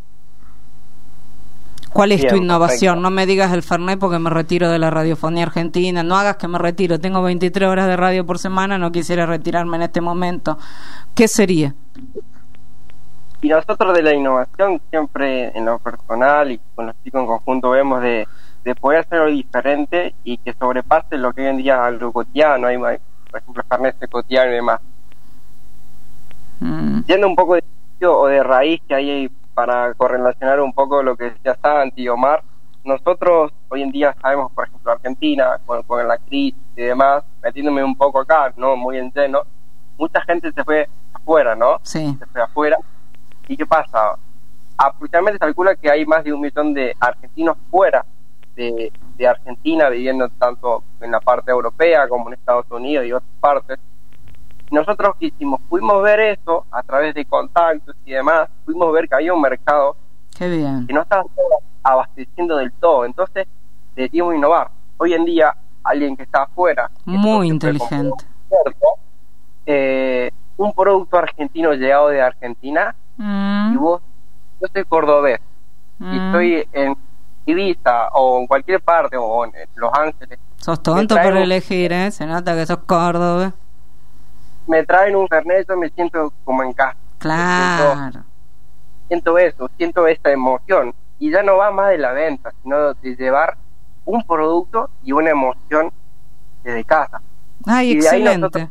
¿cuál es tu innovación? Perfecto. No me digas el Fernet porque me retiro de la radiofonía argentina. No hagas que me retiro. Tengo 23 horas de radio por semana. No quisiera retirarme en este momento. ¿Qué sería? Y nosotros de la innovación siempre en lo personal y con los chicos en conjunto vemos de poder hacer algo diferente y que sobrepase lo que hoy en día es algo cotidiano. Hay, por ejemplo, Fernet cotidiano y demás. Yendo un poco de raíz que hay para correlacionar un poco lo que decía Santi y Omar, nosotros hoy en día sabemos, por ejemplo, Argentina, con la crisis y demás, metiéndome un poco acá, no muy en lleno, mucha gente se fue afuera, ¿no? Sí. Se fue afuera. ¿Y qué pasa? Aproximadamente se calcula que hay más de 1 millón de argentinos fuera de Argentina, viviendo tanto en la parte europea como en Estados Unidos y otras partes. Nosotros que hicimos, pudimos ver eso a través de contactos y demás, pudimos ver que había un mercado Qué bien. que no estaba abasteciendo del todo, entonces decidimos innovar. Hoy en día, alguien que está afuera, muy inteligente, un producto argentino llegado de Argentina, y yo soy cordobés, y estoy en Ibiza o en cualquier parte, o en Los Ángeles. Sos tonto por elegir, se nota que sos cordobés. Me traen un Fernet, yo me siento como en casa. Claro. Siento eso, siento esta emoción. Y ya no va más de la venta, sino de llevar un producto y una emoción desde casa. Ay, y excelente. De ahí nosotros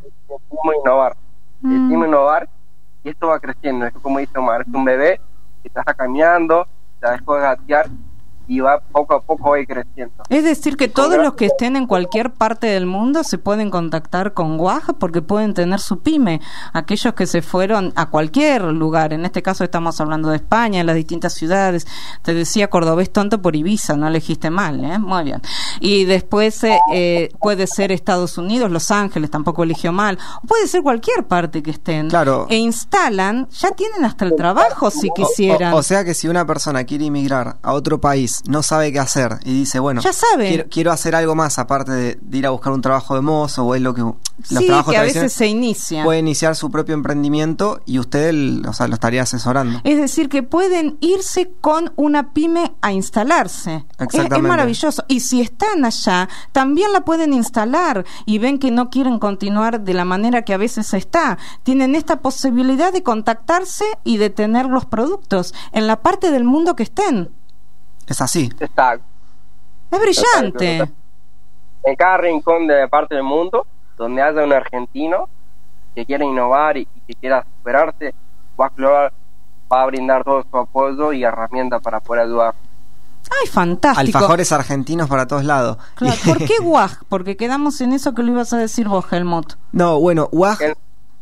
decidimos innovar, y esto va creciendo. Esto, como dice Omar, es un bebé que está caminando, ya dejó de gatear, y va poco a poco ir creciendo. Es decir, que todos los que estén en cualquier parte del mundo se pueden contactar con WAG porque pueden tener su pyme. Aquellos que se fueron a cualquier lugar, en este caso estamos hablando de España, en las distintas ciudades. Te decía cordobés tonto por Ibiza, no elegiste mal, muy bien. Y después puede ser Estados Unidos, Los Ángeles, tampoco eligió mal. Puede ser cualquier parte que estén. Claro. E instalan, ya tienen hasta el trabajo si quisieran. O sea que si una persona quiere emigrar a otro país, no sabe qué hacer y dice, bueno, ya sabe. Quiero hacer algo más aparte de ir a buscar un trabajo de mozo, o es lo que los trabajos que a veces se inician. Puede iniciar su propio emprendimiento y usted lo estaría asesorando. Es decir, que pueden irse con una pyme a instalarse. Exactamente. Es maravilloso. Y si están allá, también la pueden instalar y ven que no quieren continuar de la manera que a veces está. Tienen esta posibilidad de contactarse y de tener los productos en la parte del mundo que estén. Es así. Exacto. Es brillante. Exacto. En cada rincón de parte del mundo donde haya un argentino que quiera innovar y que quiera superarse, WAG Global va a brindar todo su apoyo y herramientas para poder ayudar. ¡Ay, fantástico! Alfajores argentinos para todos lados. Claro. ¿Por qué WAG? Porque quedamos en eso que lo ibas a decir vos, Helmut. No, bueno, WAG...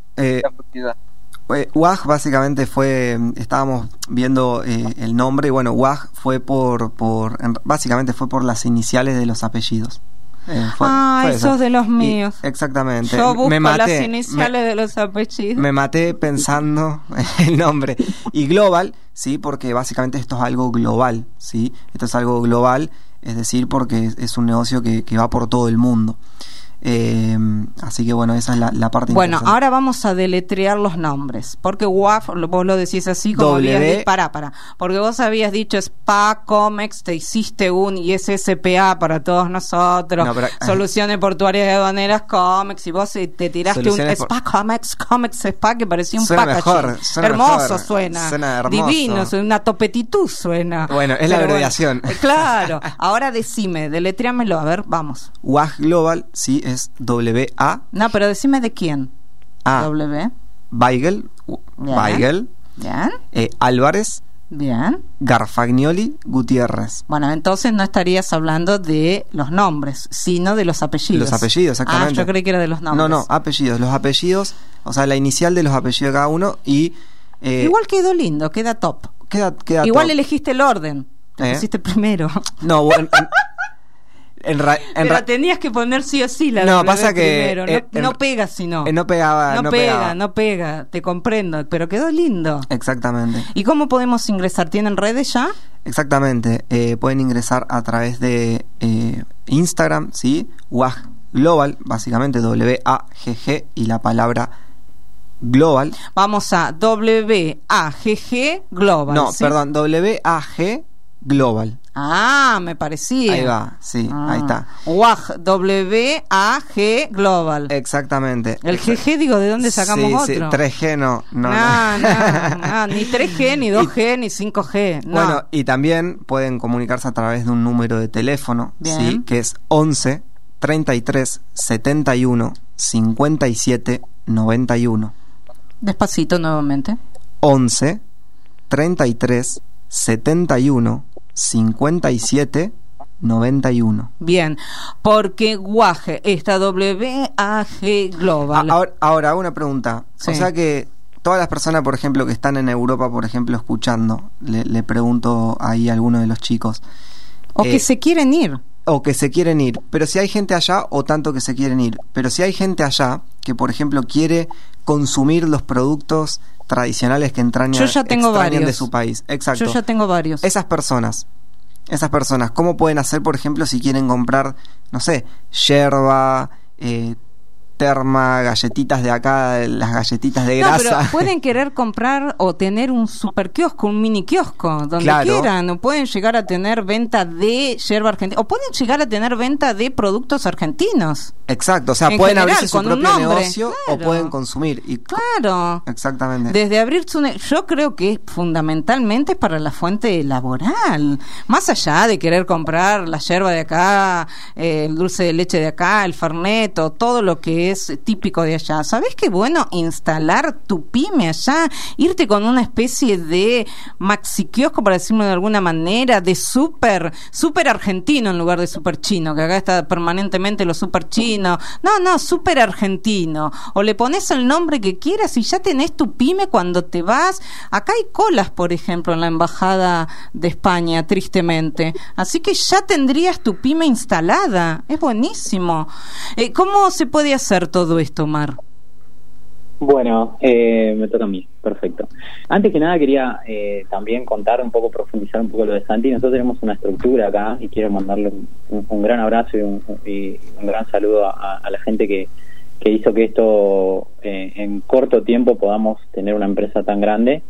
WAG básicamente estábamos viendo el nombre, y bueno, WAG fue básicamente fue por las iniciales de los apellidos. Fue esos de los míos. Exactamente. Yo busco las iniciales de los apellidos. Me maté pensando el nombre. Y Global, sí, porque básicamente esto es algo global, sí. Esto es algo global, es decir, porque es un negocio que va por todo el mundo. Así que bueno, esa es la parte bueno, ahora vamos a deletrear los nombres, porque WAF, vos lo decís así como habías dicho, porque vos habías dicho SPA, COMEX, te hiciste un ISSPA para todos nosotros, Soluciones Portuarias y Aduaneras, COMEX, y vos te tiraste un SPA, COMEX SPA, que parecía un packaging. Hermoso suena hermoso. Divino, suena una topetitud suena. Bueno, es la abreviación. Claro, ahora decime, deletréamelo, a ver, vamos. WAG Global, sí, es W-A. No, pero decime de quién. W. Weigel. Weigel. Bien. Álvarez. Bien. Garfagnoli Gutiérrez. Bueno, entonces no estarías hablando de los nombres, sino de los apellidos. Los apellidos, exactamente. Yo creí que era de los nombres. No, apellidos. Los apellidos, o sea, la inicial de los apellidos de cada uno y... Igual quedó lindo, queda top. Queda Igual top. Elegiste el orden. Te pusiste primero. No, bueno... Pero tenías que poner sí o sí la no, W pasa primero. que No pega si no. No pegaba. No pega. Te comprendo, pero quedó lindo. Exactamente. ¿Y cómo podemos ingresar? ¿Tienen redes ya? Exactamente. Pueden ingresar a través de Instagram, ¿sí? WAG Global, básicamente WAGG y la palabra Global. Vamos a WAGG Global. No, ¿sí? perdón, WAG Global. Ah, me parecía. Ahí va, sí, ahí está. WAG, W-A-G Global. Exactamente. El GG, digo, ¿de dónde sacamos otro? Sí, 3G no, ni 3G, ni 2G, ni 5G. No. Bueno, y también pueden comunicarse a través de un número de teléfono, ¿sí? Que es 11 33 71 57 91. Despacito nuevamente. 11 33 71 57 91. Bien, porque WAG, esta WAG Global. Ahora una pregunta. Sí. O sea que todas las personas, por ejemplo, que están en Europa, por ejemplo, escuchando, le pregunto ahí a alguno de los chicos. O que se quieren ir. O que se quieren ir. Pero si hay gente allá, o tanto que se quieren ir. Pero si hay gente allá que, por ejemplo, quiere consumir los productos tradicionales que extrañan de su país. Exacto. Yo ya tengo varios. Esas personas, ¿cómo pueden hacer, por ejemplo, si quieren comprar, no sé, yerba, terma, galletitas de acá, las galletitas de grasa? Pero pueden querer comprar o tener un super kiosco, un mini kiosco, donde quieran, o pueden llegar a tener venta de yerba argentina, o pueden llegar a tener venta de productos argentinos. Exacto, o sea, pueden abrirse su propio negocio o pueden consumir. Claro. Exactamente. Desde abrir yo creo que fundamentalmente para la fuente laboral. Más allá de querer comprar la yerba de acá, el dulce de leche de acá, el ferneto, todo lo que es típico de allá. ¿Sabés qué bueno instalar tu pyme allá? Irte con una especie de maxi kiosco, para decirlo de alguna manera, de súper argentino en lugar de súper chino, que acá está permanentemente lo súper chino. No, súper argentino. O le pones el nombre que quieras y ya tenés tu pyme cuando te vas. Acá hay colas, por ejemplo, en la Embajada de España, tristemente. Así que ya tendrías tu pyme instalada. Es buenísimo. ¿Cómo se puede hacer todo esto, Omar? Bueno, me toca a mí, perfecto. Antes que nada quería también contar un poco, profundizar un poco lo de Santi. Nosotros tenemos una estructura acá y quiero mandarle un gran abrazo y un gran saludo a la gente que hizo que esto en corto tiempo podamos tener una empresa tan grande.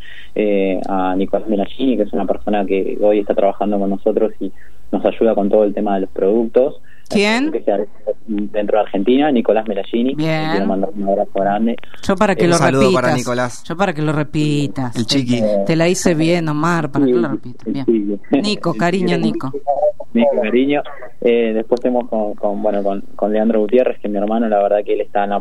A Nicolás Melagini, que es una persona que hoy está trabajando con nosotros y nos ayuda con todo el tema de los productos. ¿Quién? Dentro de Argentina, Nicolás Melagini. Bien. Quiero mandar un abrazo grande. Yo para que lo saludo repitas. Para Nicolás. Yo para que lo repitas. El chiqui. Te la hice bien, Omar, para que lo repitas. Bien. Nico, cariño, Nico. Nico, cariño. Después tenemos con Leandro Gutiérrez, que es mi hermano. La verdad que él está en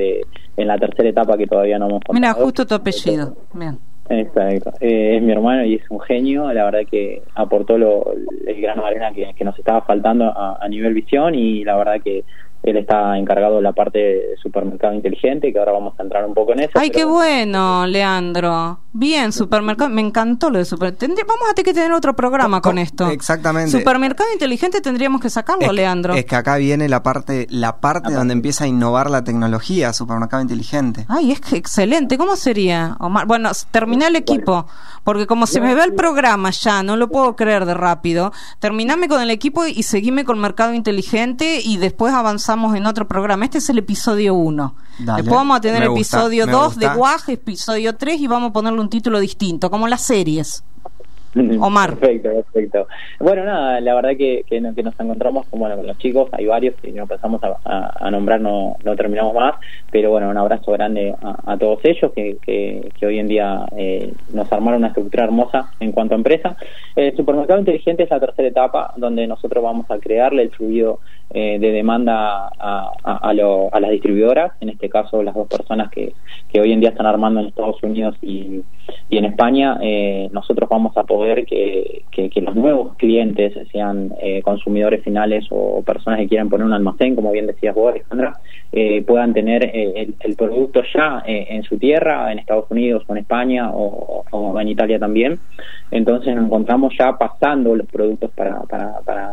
la tercera etapa que todavía no hemos contado. Mira, justo tu apellido. Bien. Exacto. Es mi hermano y es un genio. La verdad que aportó el grano de arena que nos estaba faltando a nivel visión, y la verdad que él está encargado de la parte de supermercado inteligente, que ahora vamos a entrar un poco en eso. ¡Ay, qué bueno, Leandro! Bien, supermercado, me encantó lo de supermercado. Vamos a tener que tener otro programa con esto. Exactamente. Supermercado inteligente tendríamos que sacarlo, Leandro. Es que acá viene la parte donde empieza a innovar la tecnología, supermercado inteligente. ¡Ay, es que excelente! ¿Cómo sería, Omar? Bueno, terminé el equipo, porque como se me ve el programa ya, no lo puedo creer de rápido. Terminame con el equipo y seguime con mercado inteligente y después avanzamos en otro programa. Este es el episodio 1. Después vamos a tener episodio 2 de WAG, episodio 3, y vamos a ponerle un título distinto, como las series. Omar. Perfecto. Bueno, nada, la verdad que nos encontramos con los chicos, hay varios que no empezamos a nombrar, no terminamos más, pero bueno, un abrazo grande a todos ellos que hoy en día nos armaron una estructura hermosa en cuanto a empresa. El supermercado inteligente es la tercera etapa, donde nosotros vamos a crearle el fluido de demanda a las distribuidoras, en este caso las dos personas que hoy en día están armando en Estados Unidos y en España. Nosotros vamos a poder que los nuevos clientes, sean consumidores finales o personas que quieran poner un almacén, como bien decías vos, Alejandra, puedan tener el producto ya en su tierra, en Estados Unidos o en España o en Italia también. Entonces nos encontramos ya pasando los productos para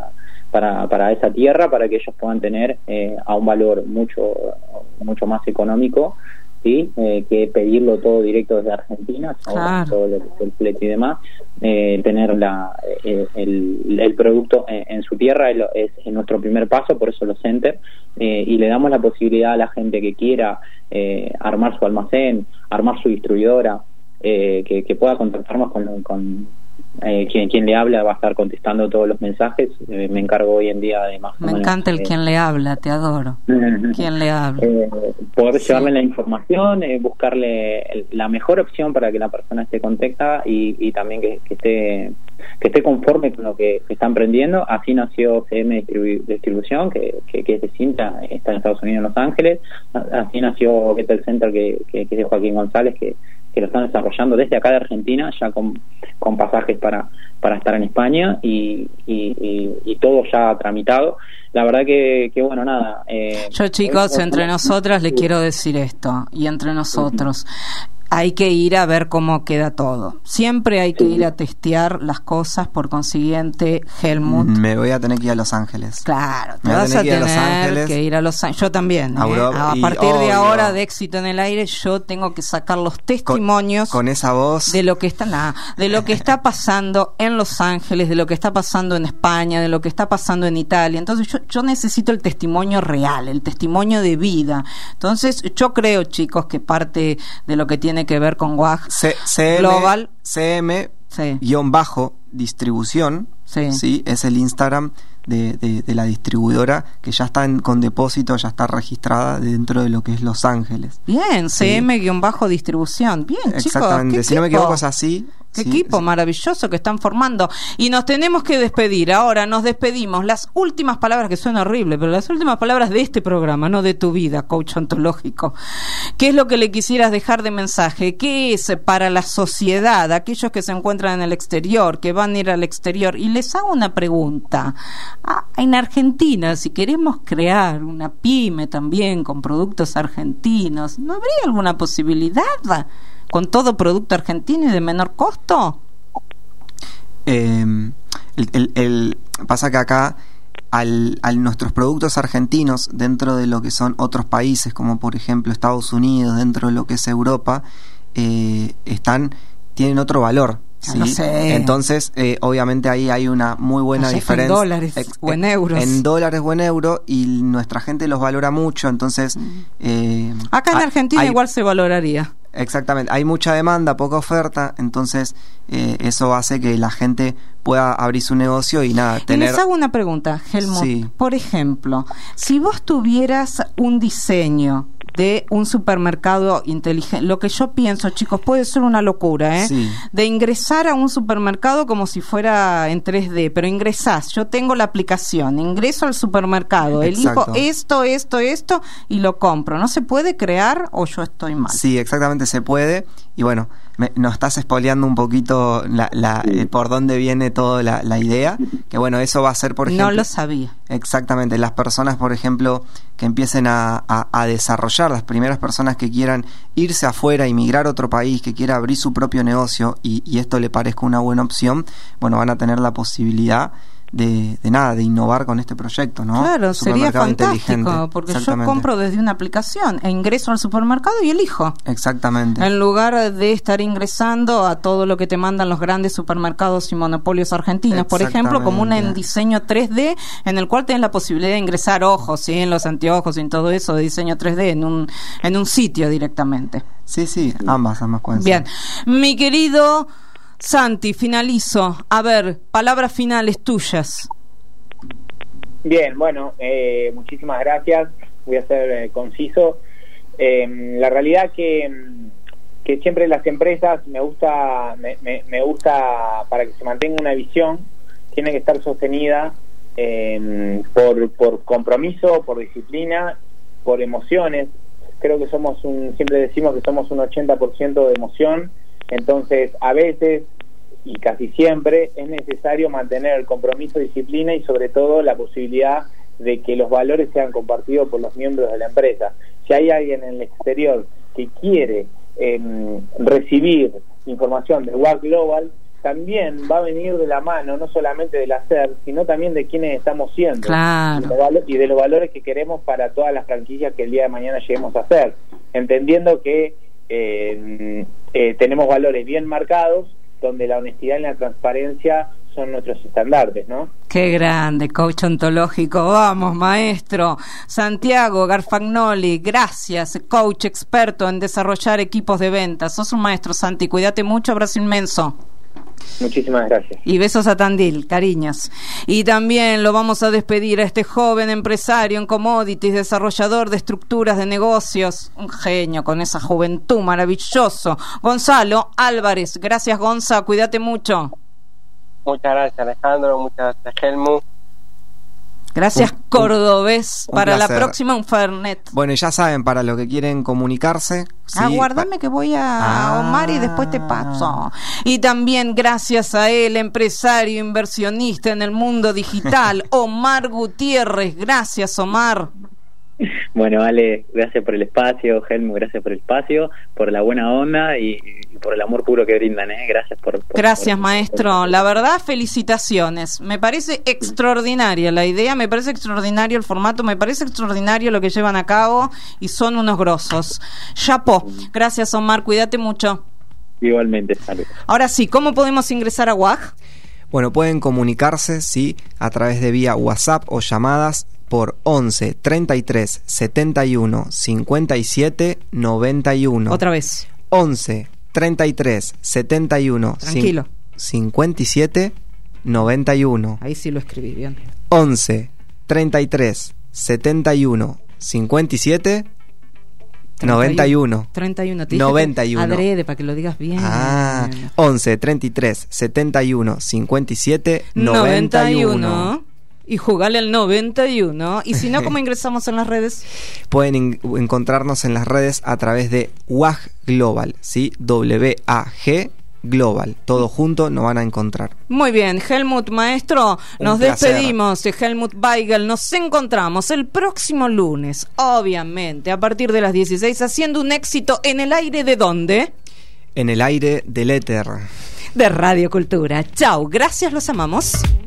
para esa tierra, para que ellos puedan tener a un valor mucho más económico, ¿sí? Que pedirlo todo directo desde Argentina, claro. Todo lo que es el flete y demás, tener el producto en su tierra es nuestro primer paso, por eso los centers, y le damos la posibilidad a la gente que quiera armar su almacén, armar su distribuidora, que pueda contactarnos con quien le habla, va a estar contestando todos los mensajes. Me encargo hoy en día de más o menos, Me encanta el quien le habla, te adoro. Quien le habla. Poder llevarle la información, buscarle la mejor opción para que la persona esté contenta y también que esté conforme con lo que está emprendiendo. Así nació CM Distribución, que es de Cinta, está en Estados Unidos, en Los Ángeles. Así nació Betel Center, que es de Joaquín González, que lo están desarrollando desde acá de Argentina, ya con pasajes para estar en España y todo ya tramitado. La verdad que bueno, nada. Yo, chicos, entre nosotras le quiero decir esto, y entre nosotros, hay que ir a ver cómo queda todo. Siempre hay que ir a testear las cosas, por consiguiente, Helmut. Me voy a tener que ir a Los Ángeles. Claro, te vas a tener que ir a Los Ángeles. Yo también. A partir de ahora, de Éxito en el Aire, yo tengo que sacar los testimonios con esa voz de lo que está pasando en Los Ángeles, de lo que está pasando en España, de lo que está pasando en Italia. Entonces yo necesito el testimonio real, el testimonio de vida. Entonces yo creo, chicos, que parte de lo que tiene que ver con WAG Global CM-distribución, sí, es el Instagram de la distribuidora, que ya está con depósito, ya está registrada dentro de lo que es Los Ángeles. Bien, CM-distribución. Bien, chicos. Exactamente, si no me equivoco es así. Qué equipo maravilloso que están formando. Y nos tenemos que despedir. Ahora nos despedimos. Las últimas palabras, que suena horrible, pero las últimas palabras de este programa, no de tu vida, coach ontológico. ¿Qué es lo que le quisieras dejar de mensaje? ¿Qué es para la sociedad, aquellos que se encuentran en el exterior, que van a ir al exterior? Y les hago una pregunta. En Argentina, si queremos crear una pyme también con productos argentinos, ¿no habría alguna posibilidad con todo producto argentino y de menor costo? Pasa que acá al nuestros productos argentinos dentro de lo que son otros países, como por ejemplo Estados Unidos, dentro de lo que es Europa, tienen otro valor. ¿Sí? No sé. Entonces, obviamente ahí hay una muy buena diferencia. En dólares o en euros. En dólares o en euros, y nuestra gente los valora mucho, entonces... acá en Argentina igual se valoraría. Exactamente, hay mucha demanda, poca oferta, entonces eso hace que la gente pueda abrir su negocio y tener... Les hago una pregunta, Helmut. Sí. Por ejemplo, si vos tuvieras un diseño de un supermercado inteligente, lo que yo pienso, chicos, puede ser una locura, sí, de ingresar a un supermercado como si fuera en 3D, pero ingresás, yo tengo la aplicación, ingreso al supermercado, elijo esto y lo compro. ¿No se puede crear o yo estoy mal? Sí, exactamente, se puede. Y bueno, nos estás spoileando un poquito por dónde viene toda la idea, que bueno, eso va a ser, por ejemplo... No lo sabía. Exactamente, las personas, por ejemplo, que empiecen a desarrollar, las primeras personas que quieran irse afuera y migrar a otro país, que quiera abrir su propio negocio y esto le parezca una buena opción, bueno, van a tener la posibilidad de innovar con este proyecto, ¿no? Claro, sería fantástico, porque yo compro desde una aplicación e ingreso al supermercado y elijo. Exactamente. En lugar de estar ingresando a todo lo que te mandan los grandes supermercados y monopolios argentinos, por ejemplo, como un diseño 3D en el cual tienes la posibilidad de ingresar ojos, ¿sí? En los anteojos y en todo eso de diseño 3D en un sitio directamente. Sí, ambas pueden ser. Bien, mi querido Santi, finalizo. A ver, palabras finales tuyas. Bien, bueno, muchísimas gracias. Voy a ser conciso. La realidad que siempre las empresas me gusta para que se mantenga una visión, tiene que estar sostenida por compromiso, por disciplina, por emociones. Creo que siempre decimos que somos un 80% de emoción. Entonces, a veces, y casi siempre, es necesario mantener el compromiso, disciplina y sobre todo la posibilidad de que los valores sean compartidos por los miembros de la empresa. Si hay alguien en el exterior que quiere recibir información de WAG Global, también va a venir de la mano, no solamente del hacer, sino también de quienes estamos siendo. Claro. Y de los valores que queremos para todas las franquicias que el día de mañana lleguemos a hacer. Entendiendo que tenemos valores bien marcados, donde la honestidad y la transparencia son nuestros estandartes, ¿no? Qué grande, coach ontológico. Vamos, maestro. Santiago Garfagnoli, gracias, coach experto en desarrollar equipos de ventas. Sos un maestro, Santi. Cuídate mucho, abrazo inmenso. Muchísimas gracias. Y besos a Tandil, cariños. Y también lo vamos a despedir a este joven empresario en commodities, desarrollador de estructuras de negocios, un genio con esa juventud, maravilloso. Gonzalo Álvarez, gracias Gonza, cuídate mucho. Muchas gracias Alejandro, muchas gracias Helmut. Gracias Cordobés, para placer. la próxima un Fernet. Bueno, ya saben, para los que quieren comunicarse, sí, Aguárdame que voy a Omar y después te paso. Y también gracias a él, empresario, inversionista en el mundo digital, Omar Gutiérrez. Gracias, Omar. Bueno, Ale, gracias por el espacio, Helmut, gracias por el espacio, por la buena onda y por el amor puro que brindan, Gracias Gracias, maestro. La verdad, felicitaciones. Me parece extraordinaria la idea, me parece extraordinario el formato, me parece extraordinario lo que llevan a cabo y son unos grosos. Chapó. Gracias, Omar. Cuídate mucho. Igualmente, salud. Ahora sí, ¿cómo podemos ingresar a WAG? Bueno, pueden comunicarse, sí, a través de vía WhatsApp o llamadas por 11 33 71 57 91. Otra vez. 11 33 71 Tranquilo. 57 91. Ahí sí lo escribí bien. 11 33 71 57 91. 31. Te 91. Adrede, para que lo digas bien. 11 33 71 57 91. Y jugale al 91. Y si no, ¿cómo ingresamos en las redes? Pueden encontrarnos en las redes a través de WAG Global, ¿sí? WAG Global. Todo junto nos van a encontrar. Muy bien, Helmut, maestro, nos despedimos de Helmut Weigel. Nos encontramos el próximo lunes, obviamente, a partir de las 16, haciendo un éxito en el aire de ¿dónde? En el aire del éter. De Radio Cultura. Chau, gracias, los amamos.